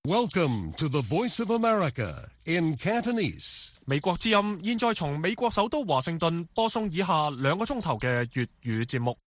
Welcome to the Voice of America in Cantonese. 美國之音現在從美國首都華盛頓播送以下2個鐘頭嘅粵語節目。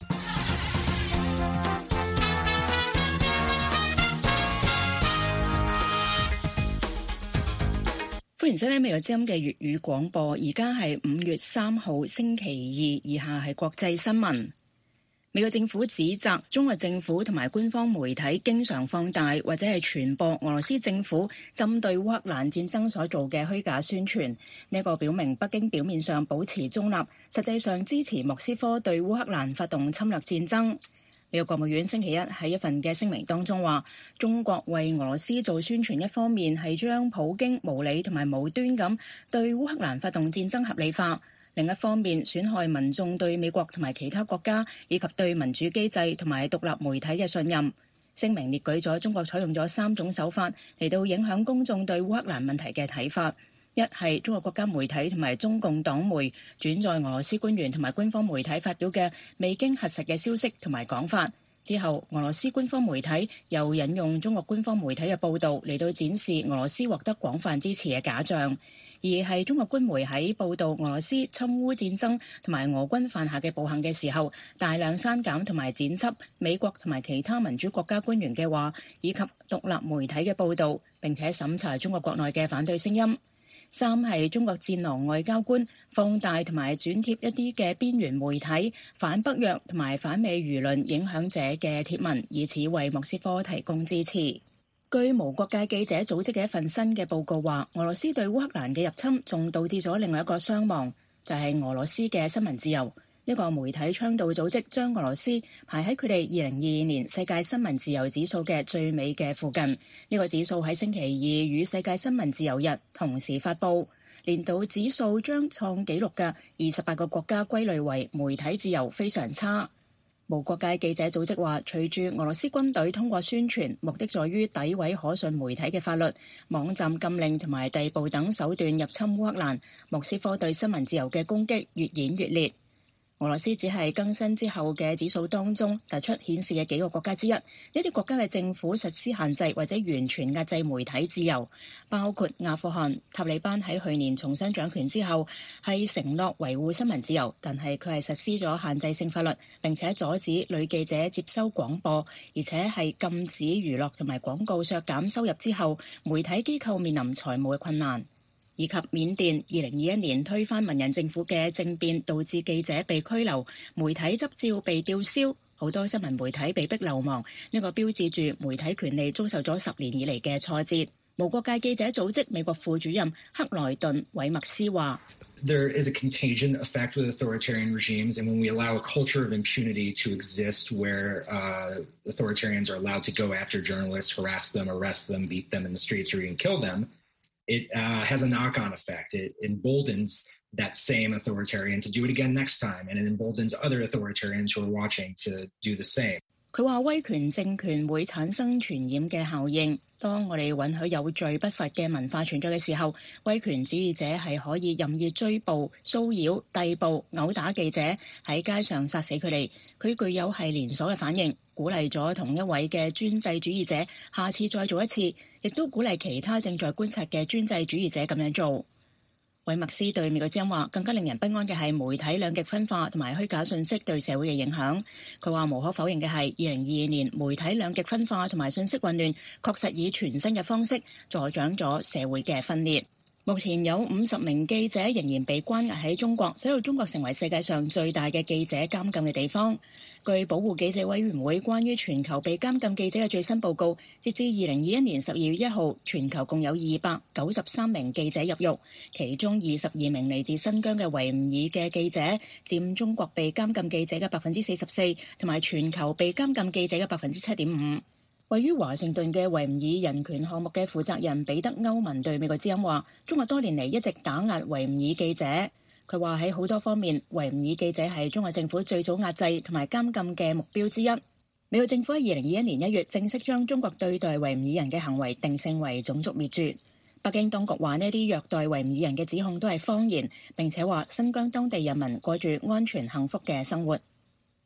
歡迎收聽美國之音嘅粵語廣播，而家係5月3號星期2，以下係國際新聞。美國政府指責中國政府同埋官方媒體經常放大或者係傳播俄羅斯政府針對烏克蘭戰爭所做嘅虛假宣傳，呢個表明北京表面上保持中立，實際上支持莫斯科對烏克蘭發動侵略戰爭。美國國務院星期一喺一份嘅聲明當中話，中國為俄羅斯做宣傳，一方面係將普京無理同埋無端咁對烏克蘭發動戰爭合理化，另一方面損害民眾對美國同埋其他國家以及對民主機制同埋獨立媒體嘅信任。聲明列舉咗中國採用咗3種手法嚟到影響公眾對烏克蘭問題嘅睇法。一係中國國家媒體同埋中共黨媒轉載俄羅斯官員同埋官方媒體發表嘅未經核實嘅消息同埋講法，之後俄羅斯官方媒體又引用中國官方媒體嘅報導嚟到展示俄羅斯獲得廣泛支持嘅假象。而係中國官媒喺報導俄羅斯侵烏戰爭同埋俄軍犯下嘅暴行嘅時候，大量刪減同埋剪輯美國同埋其他民主國家官員嘅話，以及獨立媒體嘅報導，並且審查中國國內嘅反對聲音。3係中國戰狼外交官放大同埋轉貼一啲嘅邊緣媒體反北約同埋反美輿論影響者嘅貼文，以此為莫斯科提供支持。據無國界記者組織嘅一份新嘅報告話，俄羅斯對烏克蘭嘅入侵仲導致咗另外一個傷亡，就係俄羅斯嘅新聞自由。呢個媒體倡導組織將俄羅斯排喺佢哋2022年世界新聞自由指數嘅最尾嘅附近。呢個指數喺星期二與世界新聞自由日同時發佈，年度指數將創紀錄嘅28個國家歸類為媒體自由非常差。無國界記者組織話，隨住俄羅斯軍隊通過宣傳，目的在於詆毀可信媒體嘅法律、網站禁令同埋逮捕等手段入侵烏克蘭，莫斯科對新聞自由嘅攻擊越演越烈。俄羅斯只係更新之後嘅指數當中突出顯示嘅幾個國家之一，呢啲國家嘅政府實施限制或者完全壓制媒體自由，包括阿富汗。塔利班喺去年重新掌權之後係承諾維護新聞自由，但係佢係實施咗限制性法律，並且阻止女記者接收廣播，而且係禁止娛樂同埋廣告削減收入之後，媒體機構面臨財務嘅困難。以及緬甸2021年推翻文人政府嘅政變，導致記者被拘留，媒體執照被吊銷，好多新聞媒體被逼流亡。呢個標誌住媒體權利遭受咗10年以嚟嘅挫折。無國界記者組織美國副主任克萊頓·韋默斯話 ：There is a contagion effect with authoritarian regimes, and when we allow a culture of impunity to exist where authoritarians are allowed to go after journalists, harass them, arrest them, beat them in the streets, or even kill them,It has a knock-on effect. It emboldens that same authoritarian to do it again next time, and it emboldens other authoritarians who are watching to do the same. 佢話威權政權會產生傳染嘅效應。當我哋允許有罪不罰嘅文化存在嘅時候，威權主義者係可以任意追捕、騷擾、逮捕、毆打記者，喺街上殺死佢哋。佢具有係連鎖嘅反應，鼓勵咗同一位嘅專制主義者下次再做一次，亦都鼓勵其他正在觀察嘅專制主義者咁樣做。韋默斯對美國之音話，更加令人不安嘅係媒體兩極分化同埋虛假信息對社會嘅影響。佢話無可否認嘅係2022年媒體兩極分化同埋信息混亂確實以全新嘅方式助長咗社會嘅分裂。目前有50名記者仍然被關押喺中國，使到中國成為世界上最大嘅記者監禁嘅地方。據保護記者委員會關於全球被監禁記者嘅最新報告，截至2021年12月1號，全球共有293名記者入獄，其中22名嚟自新疆嘅維吾爾嘅記者，佔中國被監禁記者嘅44%，同埋全球被監禁記者嘅7.5%。位於華盛頓嘅維吾爾人權項目嘅負責人彼得歐文對美國之音話：中國多年嚟一直打壓維吾爾記者。佢話喺好多方面，維吾爾記者係中國政府最早壓制同埋監禁嘅目標之一。美國政府喺2021年1月正式將中國對待維吾爾人嘅行為定性為種族滅絕。北京當局話呢啲虐待維吾爾人嘅指控都係謊言，並且話新疆當地人民過住安全幸福嘅生活。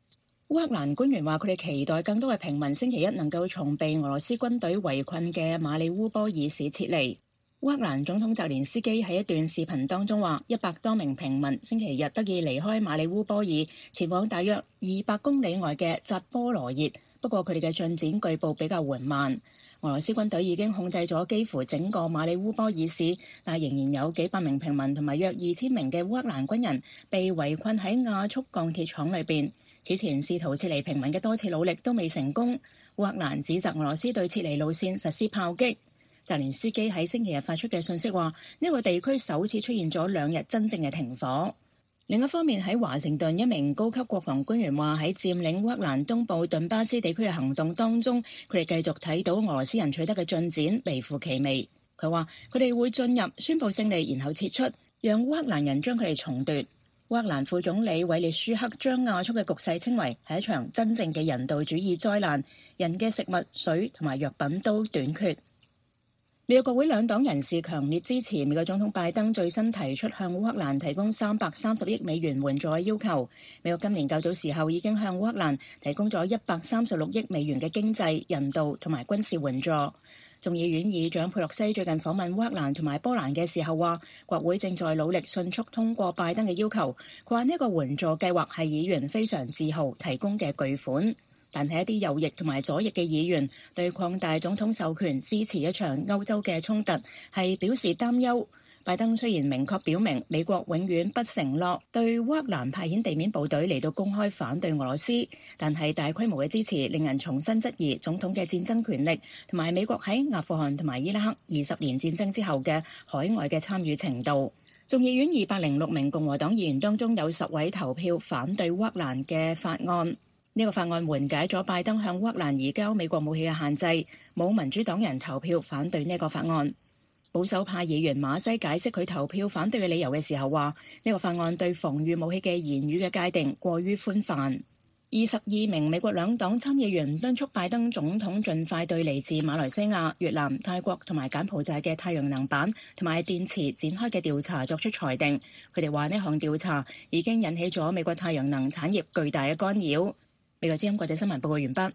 烏克蘭官員話，佢哋期待更多嘅平民星期一能夠從被俄羅斯軍隊圍困嘅馬里烏波爾市撤離。烏克蘭總統澤連斯基喺一段視頻當中話，100多名平民星期日得以離開馬里烏波爾，前往大約200公里外嘅扎波羅熱。不過佢哋嘅進展據報比較緩慢。俄羅斯軍隊已經控制咗幾乎整個馬里烏波爾市，但仍然有幾百名平民同埋約2000名嘅烏克蘭軍人被圍困喺亞速鋼鐵廠裏邊。此前試圖撤離平民嘅多次努力都未成功。烏克蘭指責俄羅斯對撤離路線實施炮擊。澤連斯基喺星期日發出嘅信息話，呢個地區首次出現咗2日真正嘅停火。另一方面，喺華盛頓，一名高級國防官員話，喺佔領烏克蘭東部頓巴斯地區嘅行動當中，佢哋繼續睇到俄羅斯人取得嘅進展微乎其微。佢話佢哋會進入宣佈勝利，然後撤出，讓烏克蘭人將佢哋重奪。烏克蘭副總理韋列舒克將亞速嘅局勢稱為係一場真正嘅人道主義災難，人嘅食物、水同埋藥品都短缺。美國國會兩黨人士強烈支持美國總統拜登最新提出向烏克蘭提供330億美元援助嘅要求。美國今年較早時候已經向烏克蘭提供咗136億美元嘅經濟、人道同埋軍事援助。眾議院議長佩洛西最近訪問烏克蘭同埋波蘭嘅時候話，國會正在努力迅速通過拜登嘅要求。佢話呢個援助計劃係議員非常自豪提供嘅巨款。但係一啲右翼同埋左翼嘅議員對擴大總統授權支持一場歐洲嘅衝突係表示擔憂。拜登雖然明確表明美國永遠不承諾對烏克蘭派遣地面部隊嚟到公開反對俄羅斯，但係大規模嘅支持令人重新質疑總統嘅戰爭權力同埋美國喺阿富汗同埋伊拉克20年戰爭之後嘅海外嘅參與程度。眾議院206名共和黨議員當中有10位投票反對烏克蘭嘅法案。呢個法案緩解咗拜登向烏克蘭移交美國武器嘅限制，冇民主黨人投票反對呢個法案。保守派議員馬西解釋佢投票反對嘅理由嘅時候話，呢個法案對防禦武器嘅言語嘅界定過於寬泛。22名美國兩黨參議員敦促拜登總統盡快對嚟自馬來西亞、越南、泰國同埋柬埔寨嘅太陽能板同埋電池展開嘅調查作出裁定。佢哋話呢項調查已經引起咗美國太陽能產業巨大嘅干擾。美國之音國際新聞報告完畢。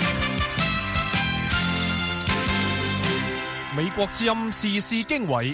美國之音時事經緯，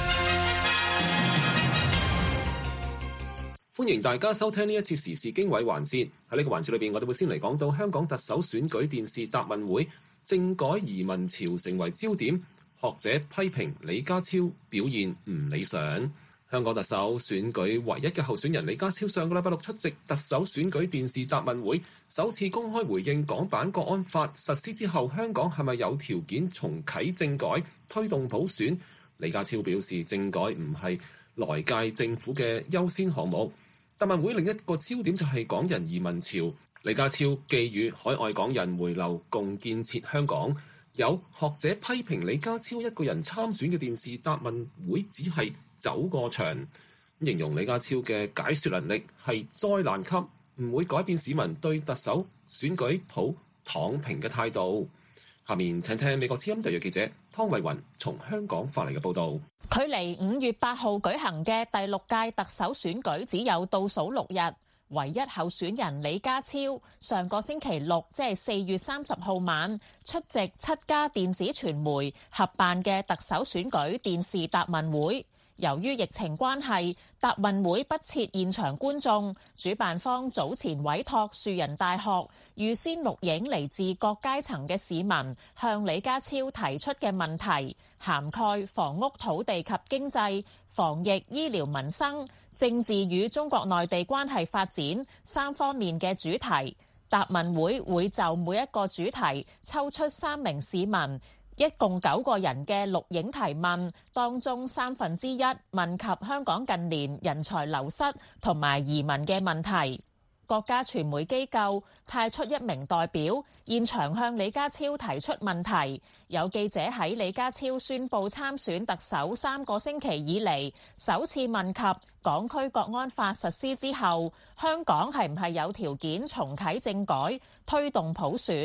歡迎大家收聽呢一次時事經緯環節。喺呢個環節裏邊，我哋會先嚟講到香港特首選舉電視答問會，政改移民潮成為焦點，學者批評李家超表現唔理想。香港特首選舉唯一嘅候選人李家超上個禮拜六出席特首選舉電視答問會，首次公開回應港版國安法實施之後，香港係咪有條件重啟政改、推動普選？李家超表示，政改唔係來屆政府嘅優先項目。答問會另一個焦點就係港人移民潮，李家超寄語海外港人回流共建設香港。有學者批評李家超一個人參選嘅電視答問會只係走過場，形容李家超嘅解說能力係災難級，唔會改變市民對特首選舉普躺平嘅態度。下面請聽美國之音特約記者湯慧雲從香港發嚟嘅報導。 距離5月8號舉行嘅第6屆特首選舉只有倒數6日，唯一候選人李家超上個星期六，即係4月30號晚，出席7家電子傳媒合辦嘅特首選舉電視答問會。由於疫情關係，答問會不設現場觀眾，主辦方早前委託樹仁大學預先錄影嚟自各階層嘅市民向李家超提出嘅問題，涵蓋房屋、土地及經濟、防疫、醫療、民生、政治與中國內地關係發展3方面嘅主題。答問會會就每一個主題抽出3名市民，一共9個人嘅錄影提問，當中1/3問及香港近年人才流失同埋移民嘅問題。各家傳媒機構派出1名代表，現場向李家超提出問題。有記者喺李家超宣布參選特首3個星期以嚟，首次問及港區國安法實施之後，香港係唔係有條件重啟政改、推動普選？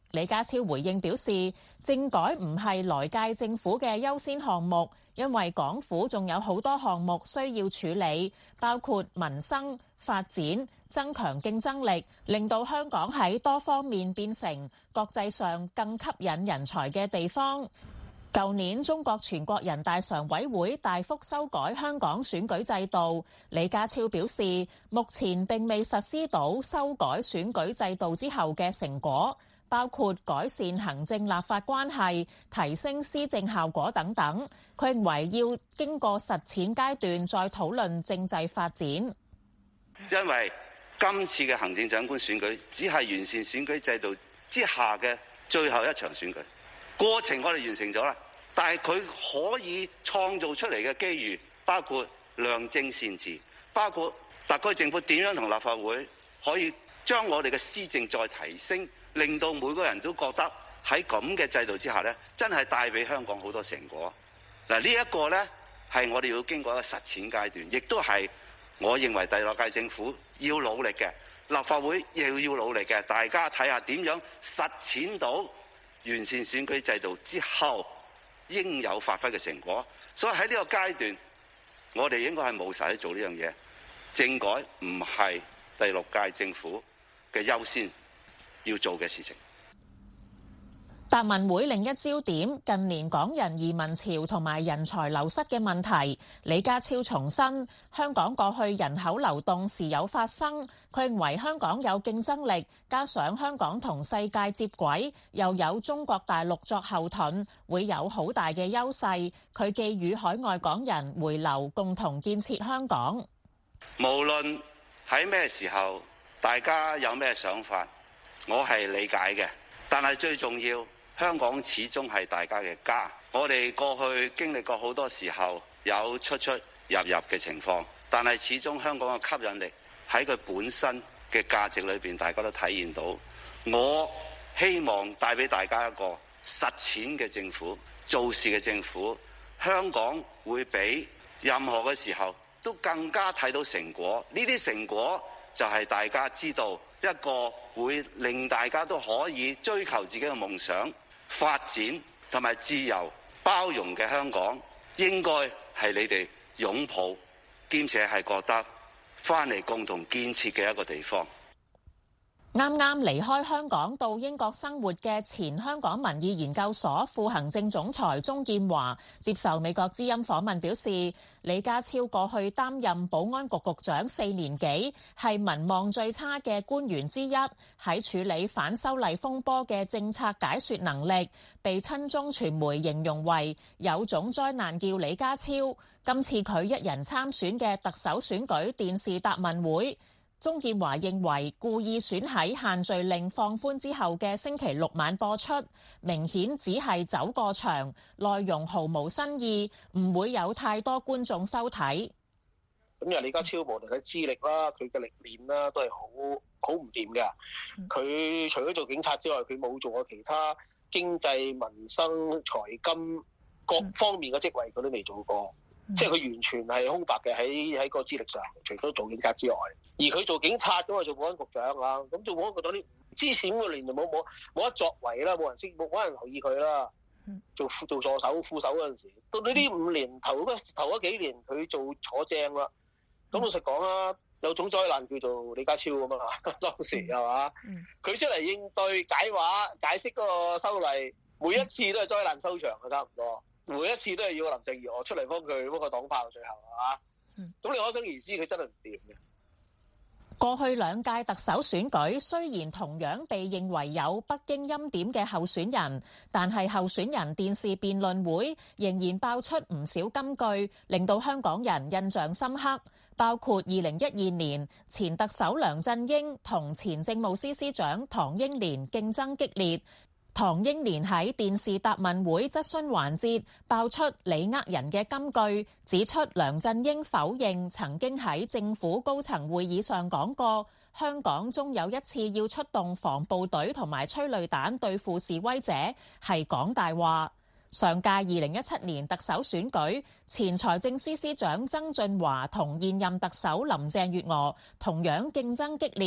李家超回應表示，政改唔係來屆政府嘅優先項目，因為港府仲有好多項目需要處理，包括民生、發展、增強競爭力，令到香港喺多方面變成國際上更吸引人才嘅地方。舊年中國全國人大常委會大幅修改香港選舉制度，李家超表示，目前並未實施到修改選舉制度之後嘅成果，包括改善行政立法關係、提升施政效果等等。佢認為要經過實踐階段再討論政制發展。 因為今次嘅行政長官選舉只係完善選舉制度之下嘅最後一場選舉，過程我哋完成咗啦。但係佢可以創造出嚟嘅機遇，包括良政善治，包括特區政府點樣同立法會可以將我哋嘅施政再提升，令到每個人都覺得喺咁嘅制度之下呢，真係帶俾香港好多成果。嗱，呢一個呢，係我哋要經過一個實踐階段，亦都係我認為第六屆政府要努力嘅，立法會亦要努力嘅。大家睇下點樣實踐到完善選舉制度之後應有發揮嘅成果，所以喺呢個階段，我哋應該係務實去做呢樣嘢。政改唔係第六屆政府嘅優先要做嘅事情。 答問會另一焦點，近年港人移民潮同埋人才流失嘅問題。李家超重申，香港過去人口流動時有發生，佢認為香港有競爭力，加上香港同世界接軌，又有中國大陸作後盾，會有好大嘅優勢。佢寄語海外港人回流，共同建設香港。 無論喺咩時候，大家有咩想法，我係理解嘅。但係最重要，香港始終係大家嘅家。我哋過去經歷過好多時候有出出入入嘅情況，但係始終香港嘅吸引力喺佢本身嘅價值裏邊，大家都體現到。我希望帶俾大家一個實踐嘅政府，做事嘅政府。香港會比任何嘅時候都更加睇到成果。呢啲成果就係大家知道一個會令大家都可以追求自己嘅夢想、發展同埋自由包容嘅香港，應該係你哋擁抱兼且係覺得翻嚟共同建設嘅一個地方。 啱啱離開香港到英國生活嘅前香港民意研究所副行政總裁鍾建華接受美國之音訪問表示，李家超過去擔任保安局局長4年幾，係民望最差嘅官員之一，喺處理反修例風波嘅政策解說能力，被親中傳媒形容為有種災難叫李家超。今次佢一人參選嘅特首選舉電視答問會，鍾建華認為故意選喺限聚令放寬之後嘅星期六晚播出，明顯只係走過場，內容毫無新意，唔會有太多觀眾收睇。 咁又李家超無論佢資歷啦，佢嘅歷練啦，都係好唔掂嘅。佢除咗做警察之外，佢冇做過其他經濟、民生、財金各方面嘅職位，佢都未做過。即係佢完全係空白嘅喺個資歷上，除咗做警察之外，而佢做警察咁啊，做保安局長啊，咁做保安局長啲之前嗰年就冇乜作為啦，冇人留意佢啦。做助手、副手嗰陣時，到呢5年頭嗰幾年，佢坐正啦。咁老實講啦，有種災難叫做李家超咁啊，當時係嘛？佢出嚟應對解話、解釋嗰個修例，每一次都係災難收場嘅，差唔多。每一次都係要林鄭月娥出嚟幫佢擋炮，最後係嘛？咁你可想而知，佢真係唔掂嘅。 過去2屆特首選舉雖然同樣被認為有北京欽點嘅候選人，但係候選人電視辯論會仍然爆出唔少金句，令到香港人印象深刻。包括2012年前特首梁振英同前政務司司長唐英年競爭激烈。唐英年喺電視答問會質詢環節爆出你呃人嘅金句，指出梁振英否認曾經喺政府高層會議上講過香港終有一次要出動防暴隊同埋催淚彈對付示威者，係講大話。上屆2017年特首選舉，前財政司司長曾俊華同現任特首林鄭月娥同樣競爭激烈。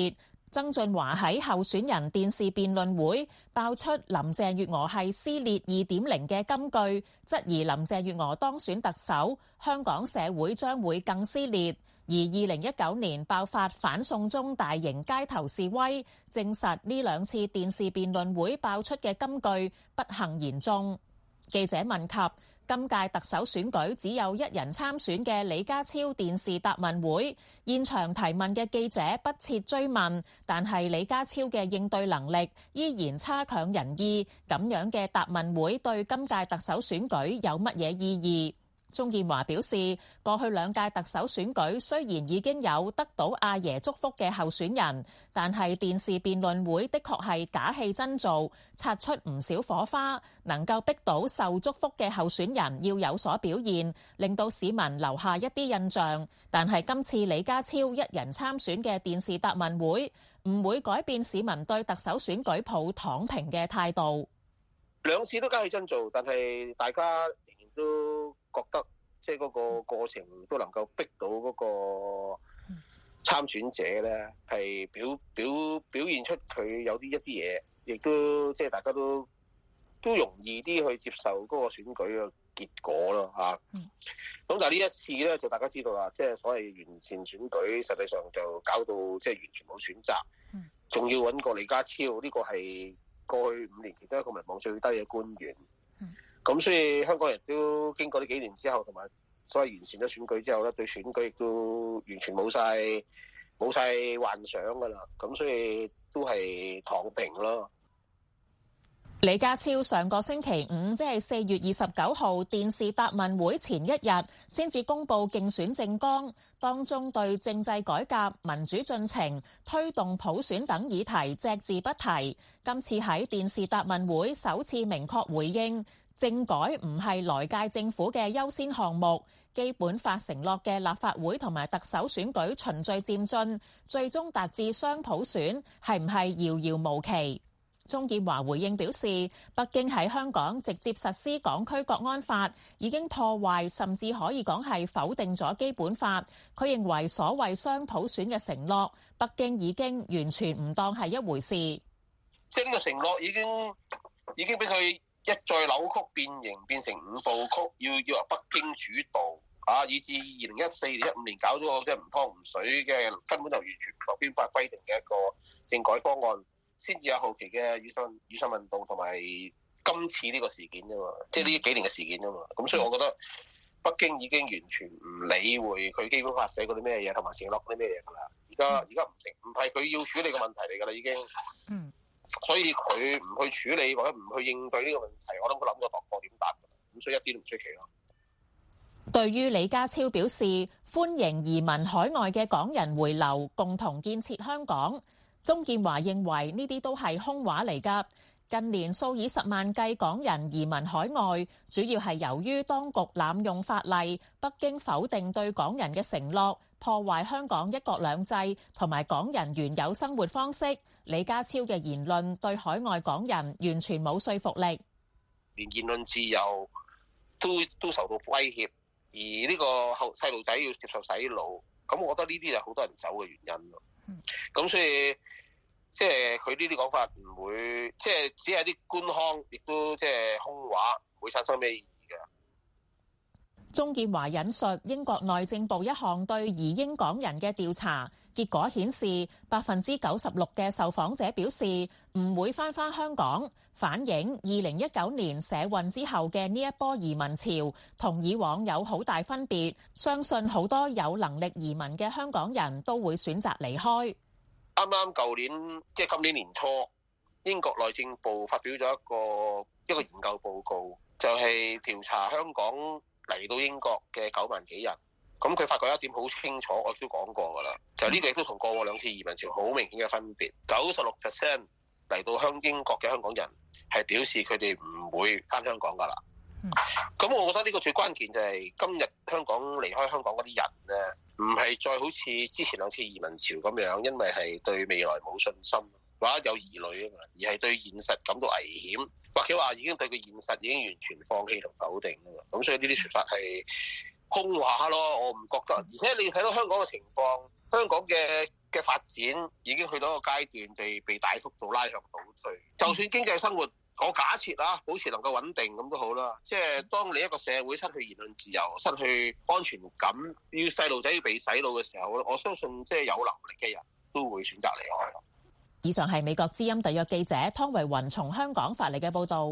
曾俊華喺候選人電視辯論會爆出林鄭月娥係撕裂 2.0 嘅金句，質疑林鄭月娥當選特首，香港社會將會更撕裂。而2019年爆發反送中大型街頭示威，證實呢兩次電視辯論會爆出嘅金句不幸言中。記者問及今屆特首選舉只有一人參選嘅李家超電視答問會，現場提問嘅記者不切追問，但係李家超嘅應對能力依然差強人意。咁樣嘅答問會對今屆特首選舉有乜嘢意義？鍾建華表示，過去兩屆特首選舉雖然已經有得到阿爺祝福嘅候選人，但係電視辯論會的確係假戲真做，擦出唔少火花，能夠逼到受祝福嘅候選人要有所表現，令到市民留下一啲印象。但係今次李家超一人參選嘅電視答問會，唔會改變市民對特首選舉抱躺平嘅態度。 兩次都假戲真做，但係大家仍然都覺得即係嗰個過程都能夠逼到嗰個參選者咧，係表現出佢有一啲嘢，亦都即係大家都容易啲去接受嗰個選舉嘅結果咯嚇。咁但係呢一次咧，就大家知道啦，即係所謂完善選舉，實際上就搞到即係完全冇選擇，仲要揾個李家超，呢個係過去5年前都係一個民望最低嘅官員。咁所以香港人都經過呢幾年之後，同埋所謂完善咗選舉之後咧，對選舉亦都完全冇晒幻想㗎啦。咁所以都係躺平咯。 李家超上個星期五，即係4月29號電視答問會前一日，先至公布競選政綱，當中對政制改革、民主進程、推動普選等議題隻字不提。今次喺電視答問會首次明確回應，政改唔係來屆政府嘅優先項目，基本法承諾嘅立法會同埋特首選舉循序漸進，最終達至雙普選，係唔係遙遙無期？鍾建華回應表示，北京喺香港直接實施港區國安法，已經破壞甚至可以講係否定咗基本法。佢認為所謂雙普選嘅承諾，北京已經完全唔當係一回事。 即係呢個承諾已經俾佢一再扭曲變形，變成5部曲，要由北京主導啊，以至2014年、15年搞咗個即係唔湯唔水嘅，根本就完全唔合憲法規定嘅一個政改方案。先至有後期嘅雨傘運動同埋今次呢個事件啫嘛，即係呢幾年嘅事件啫嘛。咁所以我覺得北京已經完全唔理會佢基本法寫嗰啲咩嘢，同埋承諾嗰啲咩嘢㗎啦。而家唔係佢要處理嘅問題嚟㗎啦，已經。所以佢唔去處理或者唔去應對呢個問題，我諗佢諗過度過點答㗎啦。咁所以一啲都唔出奇咯。 對於李家超表示歡迎移民海外嘅港人回流，共同建設香港。鍾建華認為呢啲都係空話嚟㗎。近年數以10萬計港人移民海外，主要係由於當局濫用法例，北京否定對港人嘅承諾，破壞香港一國兩制同埋港人原有生活方式。李家超嘅言論對海外港人完全冇說服力， 連言論自由都受到威脅，而呢個細路仔要接受洗腦，咁我覺得呢啲係好多人走嘅原因咯。咁所以即係佢呢啲講法唔會，即係只係啲官腔，亦都即係空話，唔會產生咩意義嘅。 鍾建華引述英國內政部一項對移英港人嘅調查結果顯示，96%嘅受訪者表示唔會返香港，反映2019年社運之後嘅呢一波移民潮同以往有好大分別，相信好多有能力移民嘅香港人都會選擇離開。 啱啱舊年即係今年年初，英國內政部發表咗一個研究報告，就係調查香港嚟到英國嘅9萬幾人。咁佢發覺一點好清楚，我亦都講過㗎啦，就呢個亦都同過往2次移民潮好明顯嘅分別。96% 嚟到英國嘅香港人係表示佢哋唔會返香港㗎啦。咁我覺得呢個最關鍵就係今日香港離開香港嗰啲人咧，唔係再好似之前2次移民潮咁樣，因為係對未來冇信心或者有疑慮啊嘛，而係對現實感到危險，或者話已經對佢現實已經完全放棄同否定啊嘛。咁所以呢啲説法係空話咯，我唔覺得。而且你睇到香港嘅情況，香港嘅嘅發展已經去到一個階段地被大幅度拉向倒退。就算經濟生活，我假設保持能夠穩定咁都好啦。即係當你一個社會失去言論自由、失去安全感，要細路仔要被洗腦嘅時候，我相信即係有能力嘅人都會選擇離開。 以上係美國之音特約記者湯維雲從香港發嚟嘅報導。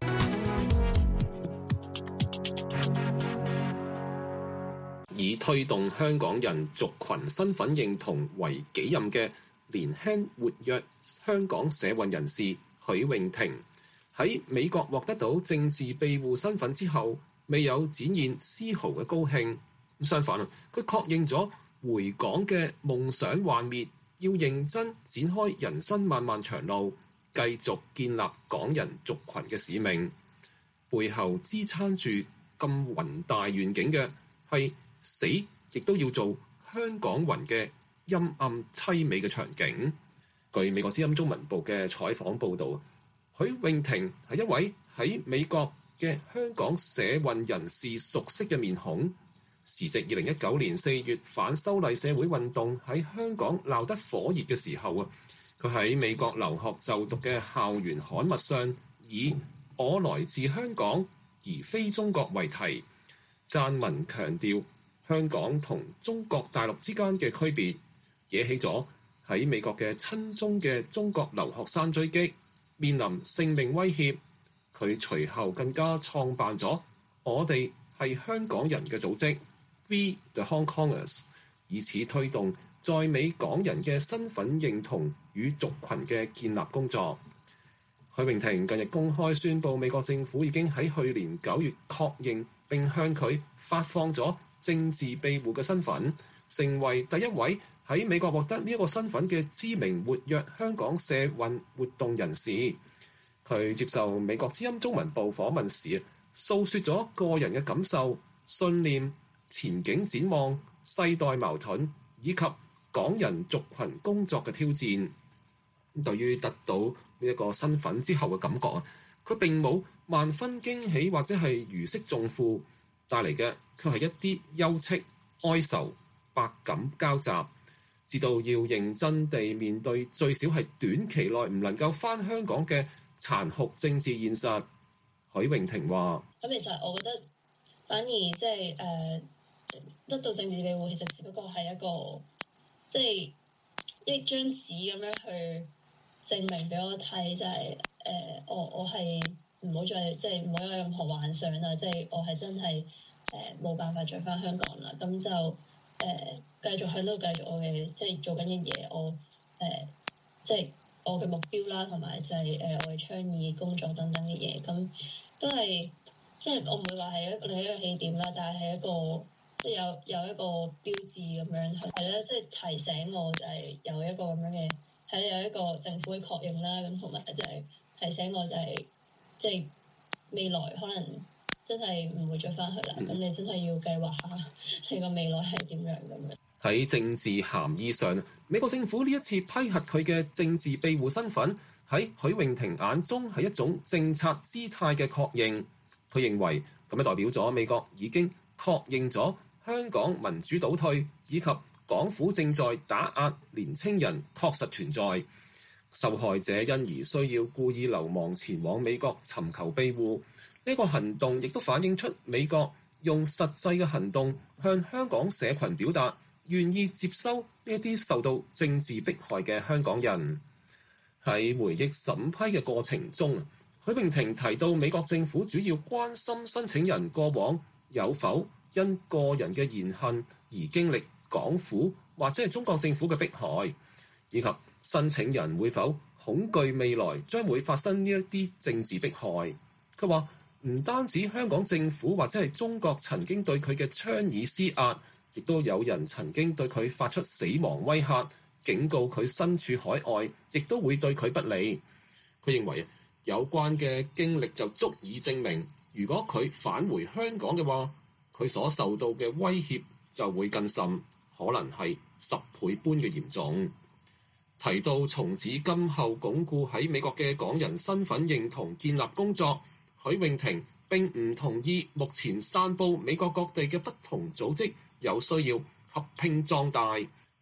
以推動香港人族群身份認同為己任嘅年輕活躍香港社運人士許穎婷，喺美國獲得到政治庇護身份之後，未有展現絲毫嘅高興。相反啊，佢確認咗回港嘅夢想幻滅，要認真展開人生漫漫長路，繼續建立港人族群嘅使命。背後支撐住咁宏大願景嘅係死亦都要做香港魂嘅陰暗凄美嘅場景。據美國之音中文部嘅採訪報導，許穎婷係一位喺美國嘅香港社運人士熟悉嘅面孔。時值2019年4月反修例社會運動喺香港鬧得火熱嘅時候啊，佢喺美國留學就讀嘅校園刊物上以我來自香港而非中國為題，撰文強調香港同中國大陸之間嘅區別，惹起咗喺美國嘅親中嘅中國留學生追擊，面臨性命威脅。佢隨後更加創辦咗我哋係香港人嘅組織 We the Hong Kongers， 以此推動在美港人嘅身份認同與族群嘅建立工作。許穎婷近日公開宣布，美國政府已經喺去年9月確認並向佢發放咗政治庇護嘅身份，成為第一位喺美國獲得呢一個身份嘅知名活躍香港社運活動人士。佢接受美國之音中文部訪問時，訴說咗個人嘅感受、信念、前景展望、世代矛盾以及港人族群工作嘅挑戰。對於得到呢一個身份之後嘅感覺啊，佢並冇萬分驚喜或者係如釋重負，帶嚟嘅卻係一啲憂戚、哀愁、百感交集，直到要認真地面對最少係短期內唔能夠返香港嘅殘酷政治現實。許穎婷話： 咁其實我覺得反而即係得到政治庇護，其實只不過係一個即係一張紙咁樣去證明俾我睇，就係我係唔好再即係唔好有任何幻想啦，即係我係真係冇辦法再返香港啦。咁就繼續向到繼續我嘅即係做緊嘅嘢，我即係我嘅目標啦，同埋就係我嘅倡議工作等等嘅嘢，咁都係即係我唔會話係另一個起點啦，但係係一個即係有一個標誌咁樣係啦，即係提醒我就係有一個咁樣嘅係有一個政府嘅確認啦，咁同埋就係提醒我就係即係未來可能真係唔會再翻去啦，咁你真係要計劃下你個未來係點樣咁樣。 喺政治涵義上，美國政府呢一次批核佢嘅政治庇護身份，喺許穎婷眼中係一種政策姿態嘅確認。佢認為咁樣代表咗美國已經確認咗香港民主倒退，以及港府正在打壓年青人確實存在，受害者因而需要故意流亡前往美國尋求庇護。呢個行動亦都反映出美國用實際嘅行動向香港社群表達願意接收呢一啲受到政治迫害嘅香港人。喺回憶審批嘅過程中，許穎婷提到美國政府主要關心申請人過往有否因個人嘅言行而經歷港府或者係中國政府嘅迫害，以及申請人會否恐懼未來將會發生呢一啲政治迫害。佢話唔單止香港政府或者係中國曾經對佢嘅倡議施壓，亦都有人曾經對佢發出死亡威嚇，警告佢身處海外亦都會對佢不利。佢認為有關嘅經歷就足以證明，如果佢返回香港嘅話，佢所受到嘅威脅就會更甚，可能係10倍般嘅嚴重。提到從此今後鞏固喺美國嘅港人身份認同建立工作，許穎婷並唔同意目前散佈美國各地嘅不同組織有需要合併壯大。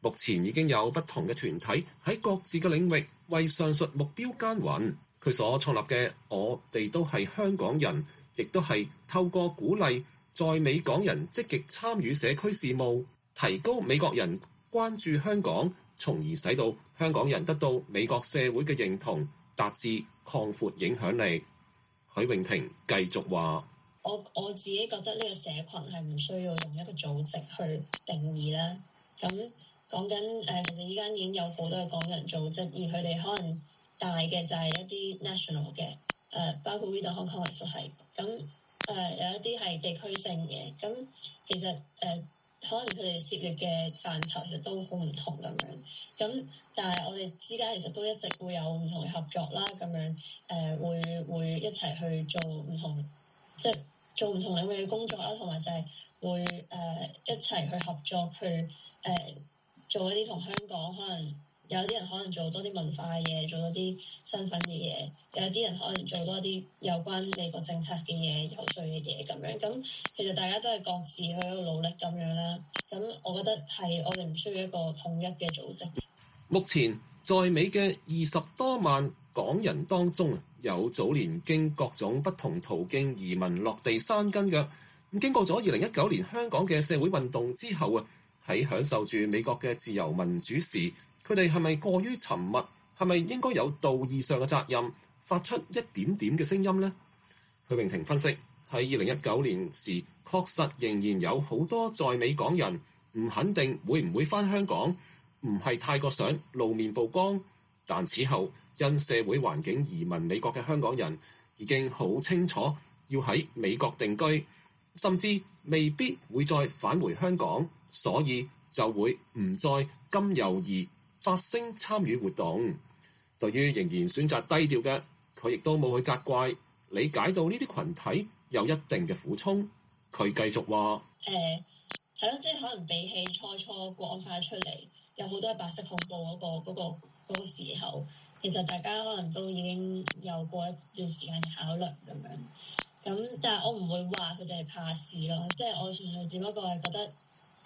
目前已經有不同嘅團體喺各自嘅領域為上述目標耕耘。佢所創立嘅我哋都係香港人，亦都係透過鼓勵在美港人積極參與社區事務，提高美國人關注香港，從而使到香港人得到美國社會嘅認同，達至擴闊影響力。許穎婷繼續話： 我自己覺得呢個社群係唔需要用一個組織去定義啦。咁講緊其實依家已經有好多嘅港人組織，而佢哋可能大嘅就係一啲 national 嘅，包括 We The Hong Kongers 都係。咁有一啲係地區性嘅。咁其實可能佢哋涉獵嘅範疇其實都好唔同咁樣。咁但係我哋之間其實都一直會有唔同嘅合作啦，咁樣會一齊去做唔同，即係做唔同領域嘅工作啦，同埋就係會一齊去合作去做一啲同香港可能有啲人可能做多啲文化嘅嘢，做多啲身份嘅嘢，有啲人可能做多啲有關美國政策嘅嘢、游說嘅嘢咁樣。咁其實大家都係各自去努力咁樣啦。咁我覺得係我哋唔需要一個統一嘅組織。 目前在美嘅20多萬港人當中，有早年經各種不同途徑移民落地生根嘅。咁經過咗2019年香港嘅社會運動之後啊，喺享受住美國嘅自由民主時，佢哋係咪過於沉默？係咪應該有道義上嘅責任，發出一點點嘅聲音呢？許穎婷分析，喺2019年時，確實仍然有好多在美港人唔肯定會唔會返香港，唔係太過想露面曝光。但此後因社會環境移民美國嘅香港人已經好清楚要喺美國定居，甚至未必會再返回香港，所以就會唔再咁猶豫發聲參與活動。對於仍然選擇低調嘅，佢亦都冇去責怪，理解到呢啲群體有一定嘅苦衷。佢繼續話： 係咯，即係可能比起初國安法出嚟，有好多係白色恐怖嗰個時候，其實大家可能都已經有過一段時間嘅考慮咁樣。咁但係我唔會話佢哋係怕事咯，即係我純粹只不過係覺得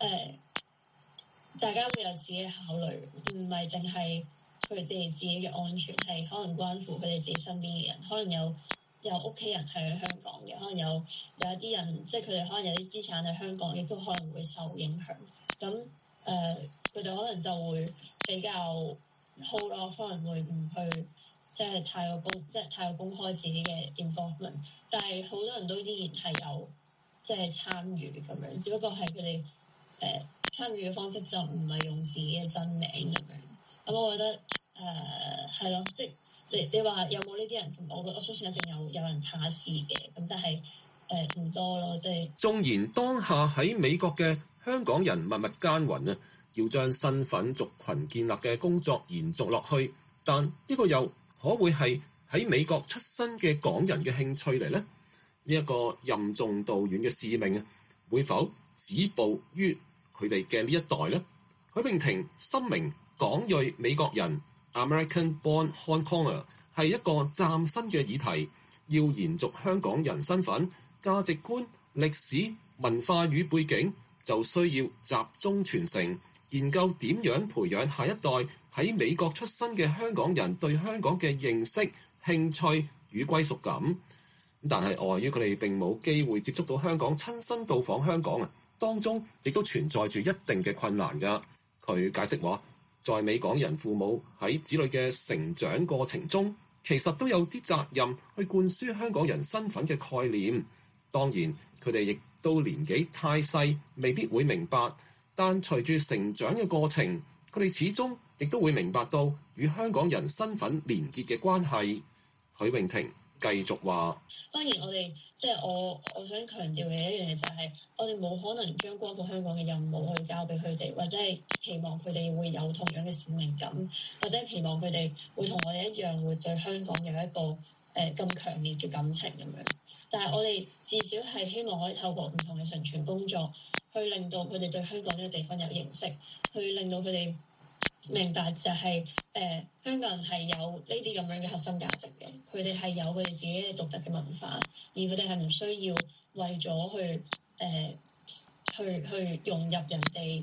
大家會有自己嘅考慮，唔係淨係佢哋自己嘅安全，係可能關乎佢哋自己身邊嘅人，可能有屋企人喺香港嘅，可能有一啲人，即係佢哋可能有啲資產喺香港，亦都可能會受影響。咁佢哋可能就會比較 hold off，可能會唔去即係太過公開自己嘅 involvement。但係好多人都依然係有即係參與咁樣，只不過係佢哋參與嘅方式就唔係用自己嘅真名咁樣。咁我覺得係咯，即係你話有冇呢啲人？我相信一定有人怕事嘅，咁但係唔多咯，即係。 縱然當下喺美國嘅香港人默默耕耘啊，要將身份族群建立嘅工作延續落去，但呢個又可會係喺美國出身嘅港人嘅興趣嚟呢？呢一個任重道遠嘅使命啊，會否止步於佢哋嘅呢一代呢？許穎婷深明港裔美國人 American-born Hong Konger 係一個嶄新嘅議題，要延續香港人身份、價值觀、歷史、文化與背景，就需要集中傳承，研究點樣培養下一代喺美國出生嘅香港人對香港嘅認識、興趣與歸屬感。但係礙於佢哋並冇機會接觸到香港，親身到訪香港啊，當中亦都存在住一定嘅困難㗎。佢解釋話，在美港人父母喺子女嘅成長過程中，其實都有啲責任去灌輸香港人身份嘅概念。當然，佢哋亦都年紀太細，未必會明白。但隨住成長嘅過程，佢哋始終亦都會明白到與香港人身份連結嘅關係。許穎婷繼續話： 當然我哋即係我想強調嘅一樣嘢就係，我哋冇可能將光復香港嘅任務去交俾佢哋，或者係期望佢哋會有同樣嘅使命感，或者期望佢哋會同我哋一樣會對香港有一個咁強烈嘅感情咁樣。但係我哋至少係希望可以透過唔同嘅宣傳工作，去令到佢哋對香港呢個地方有認識，去令到佢哋明白就係香港人係有呢啲咁樣嘅核心價值嘅，佢哋係有佢哋自己嘅獨特嘅文化，而佢哋係唔需要為咗去融入人哋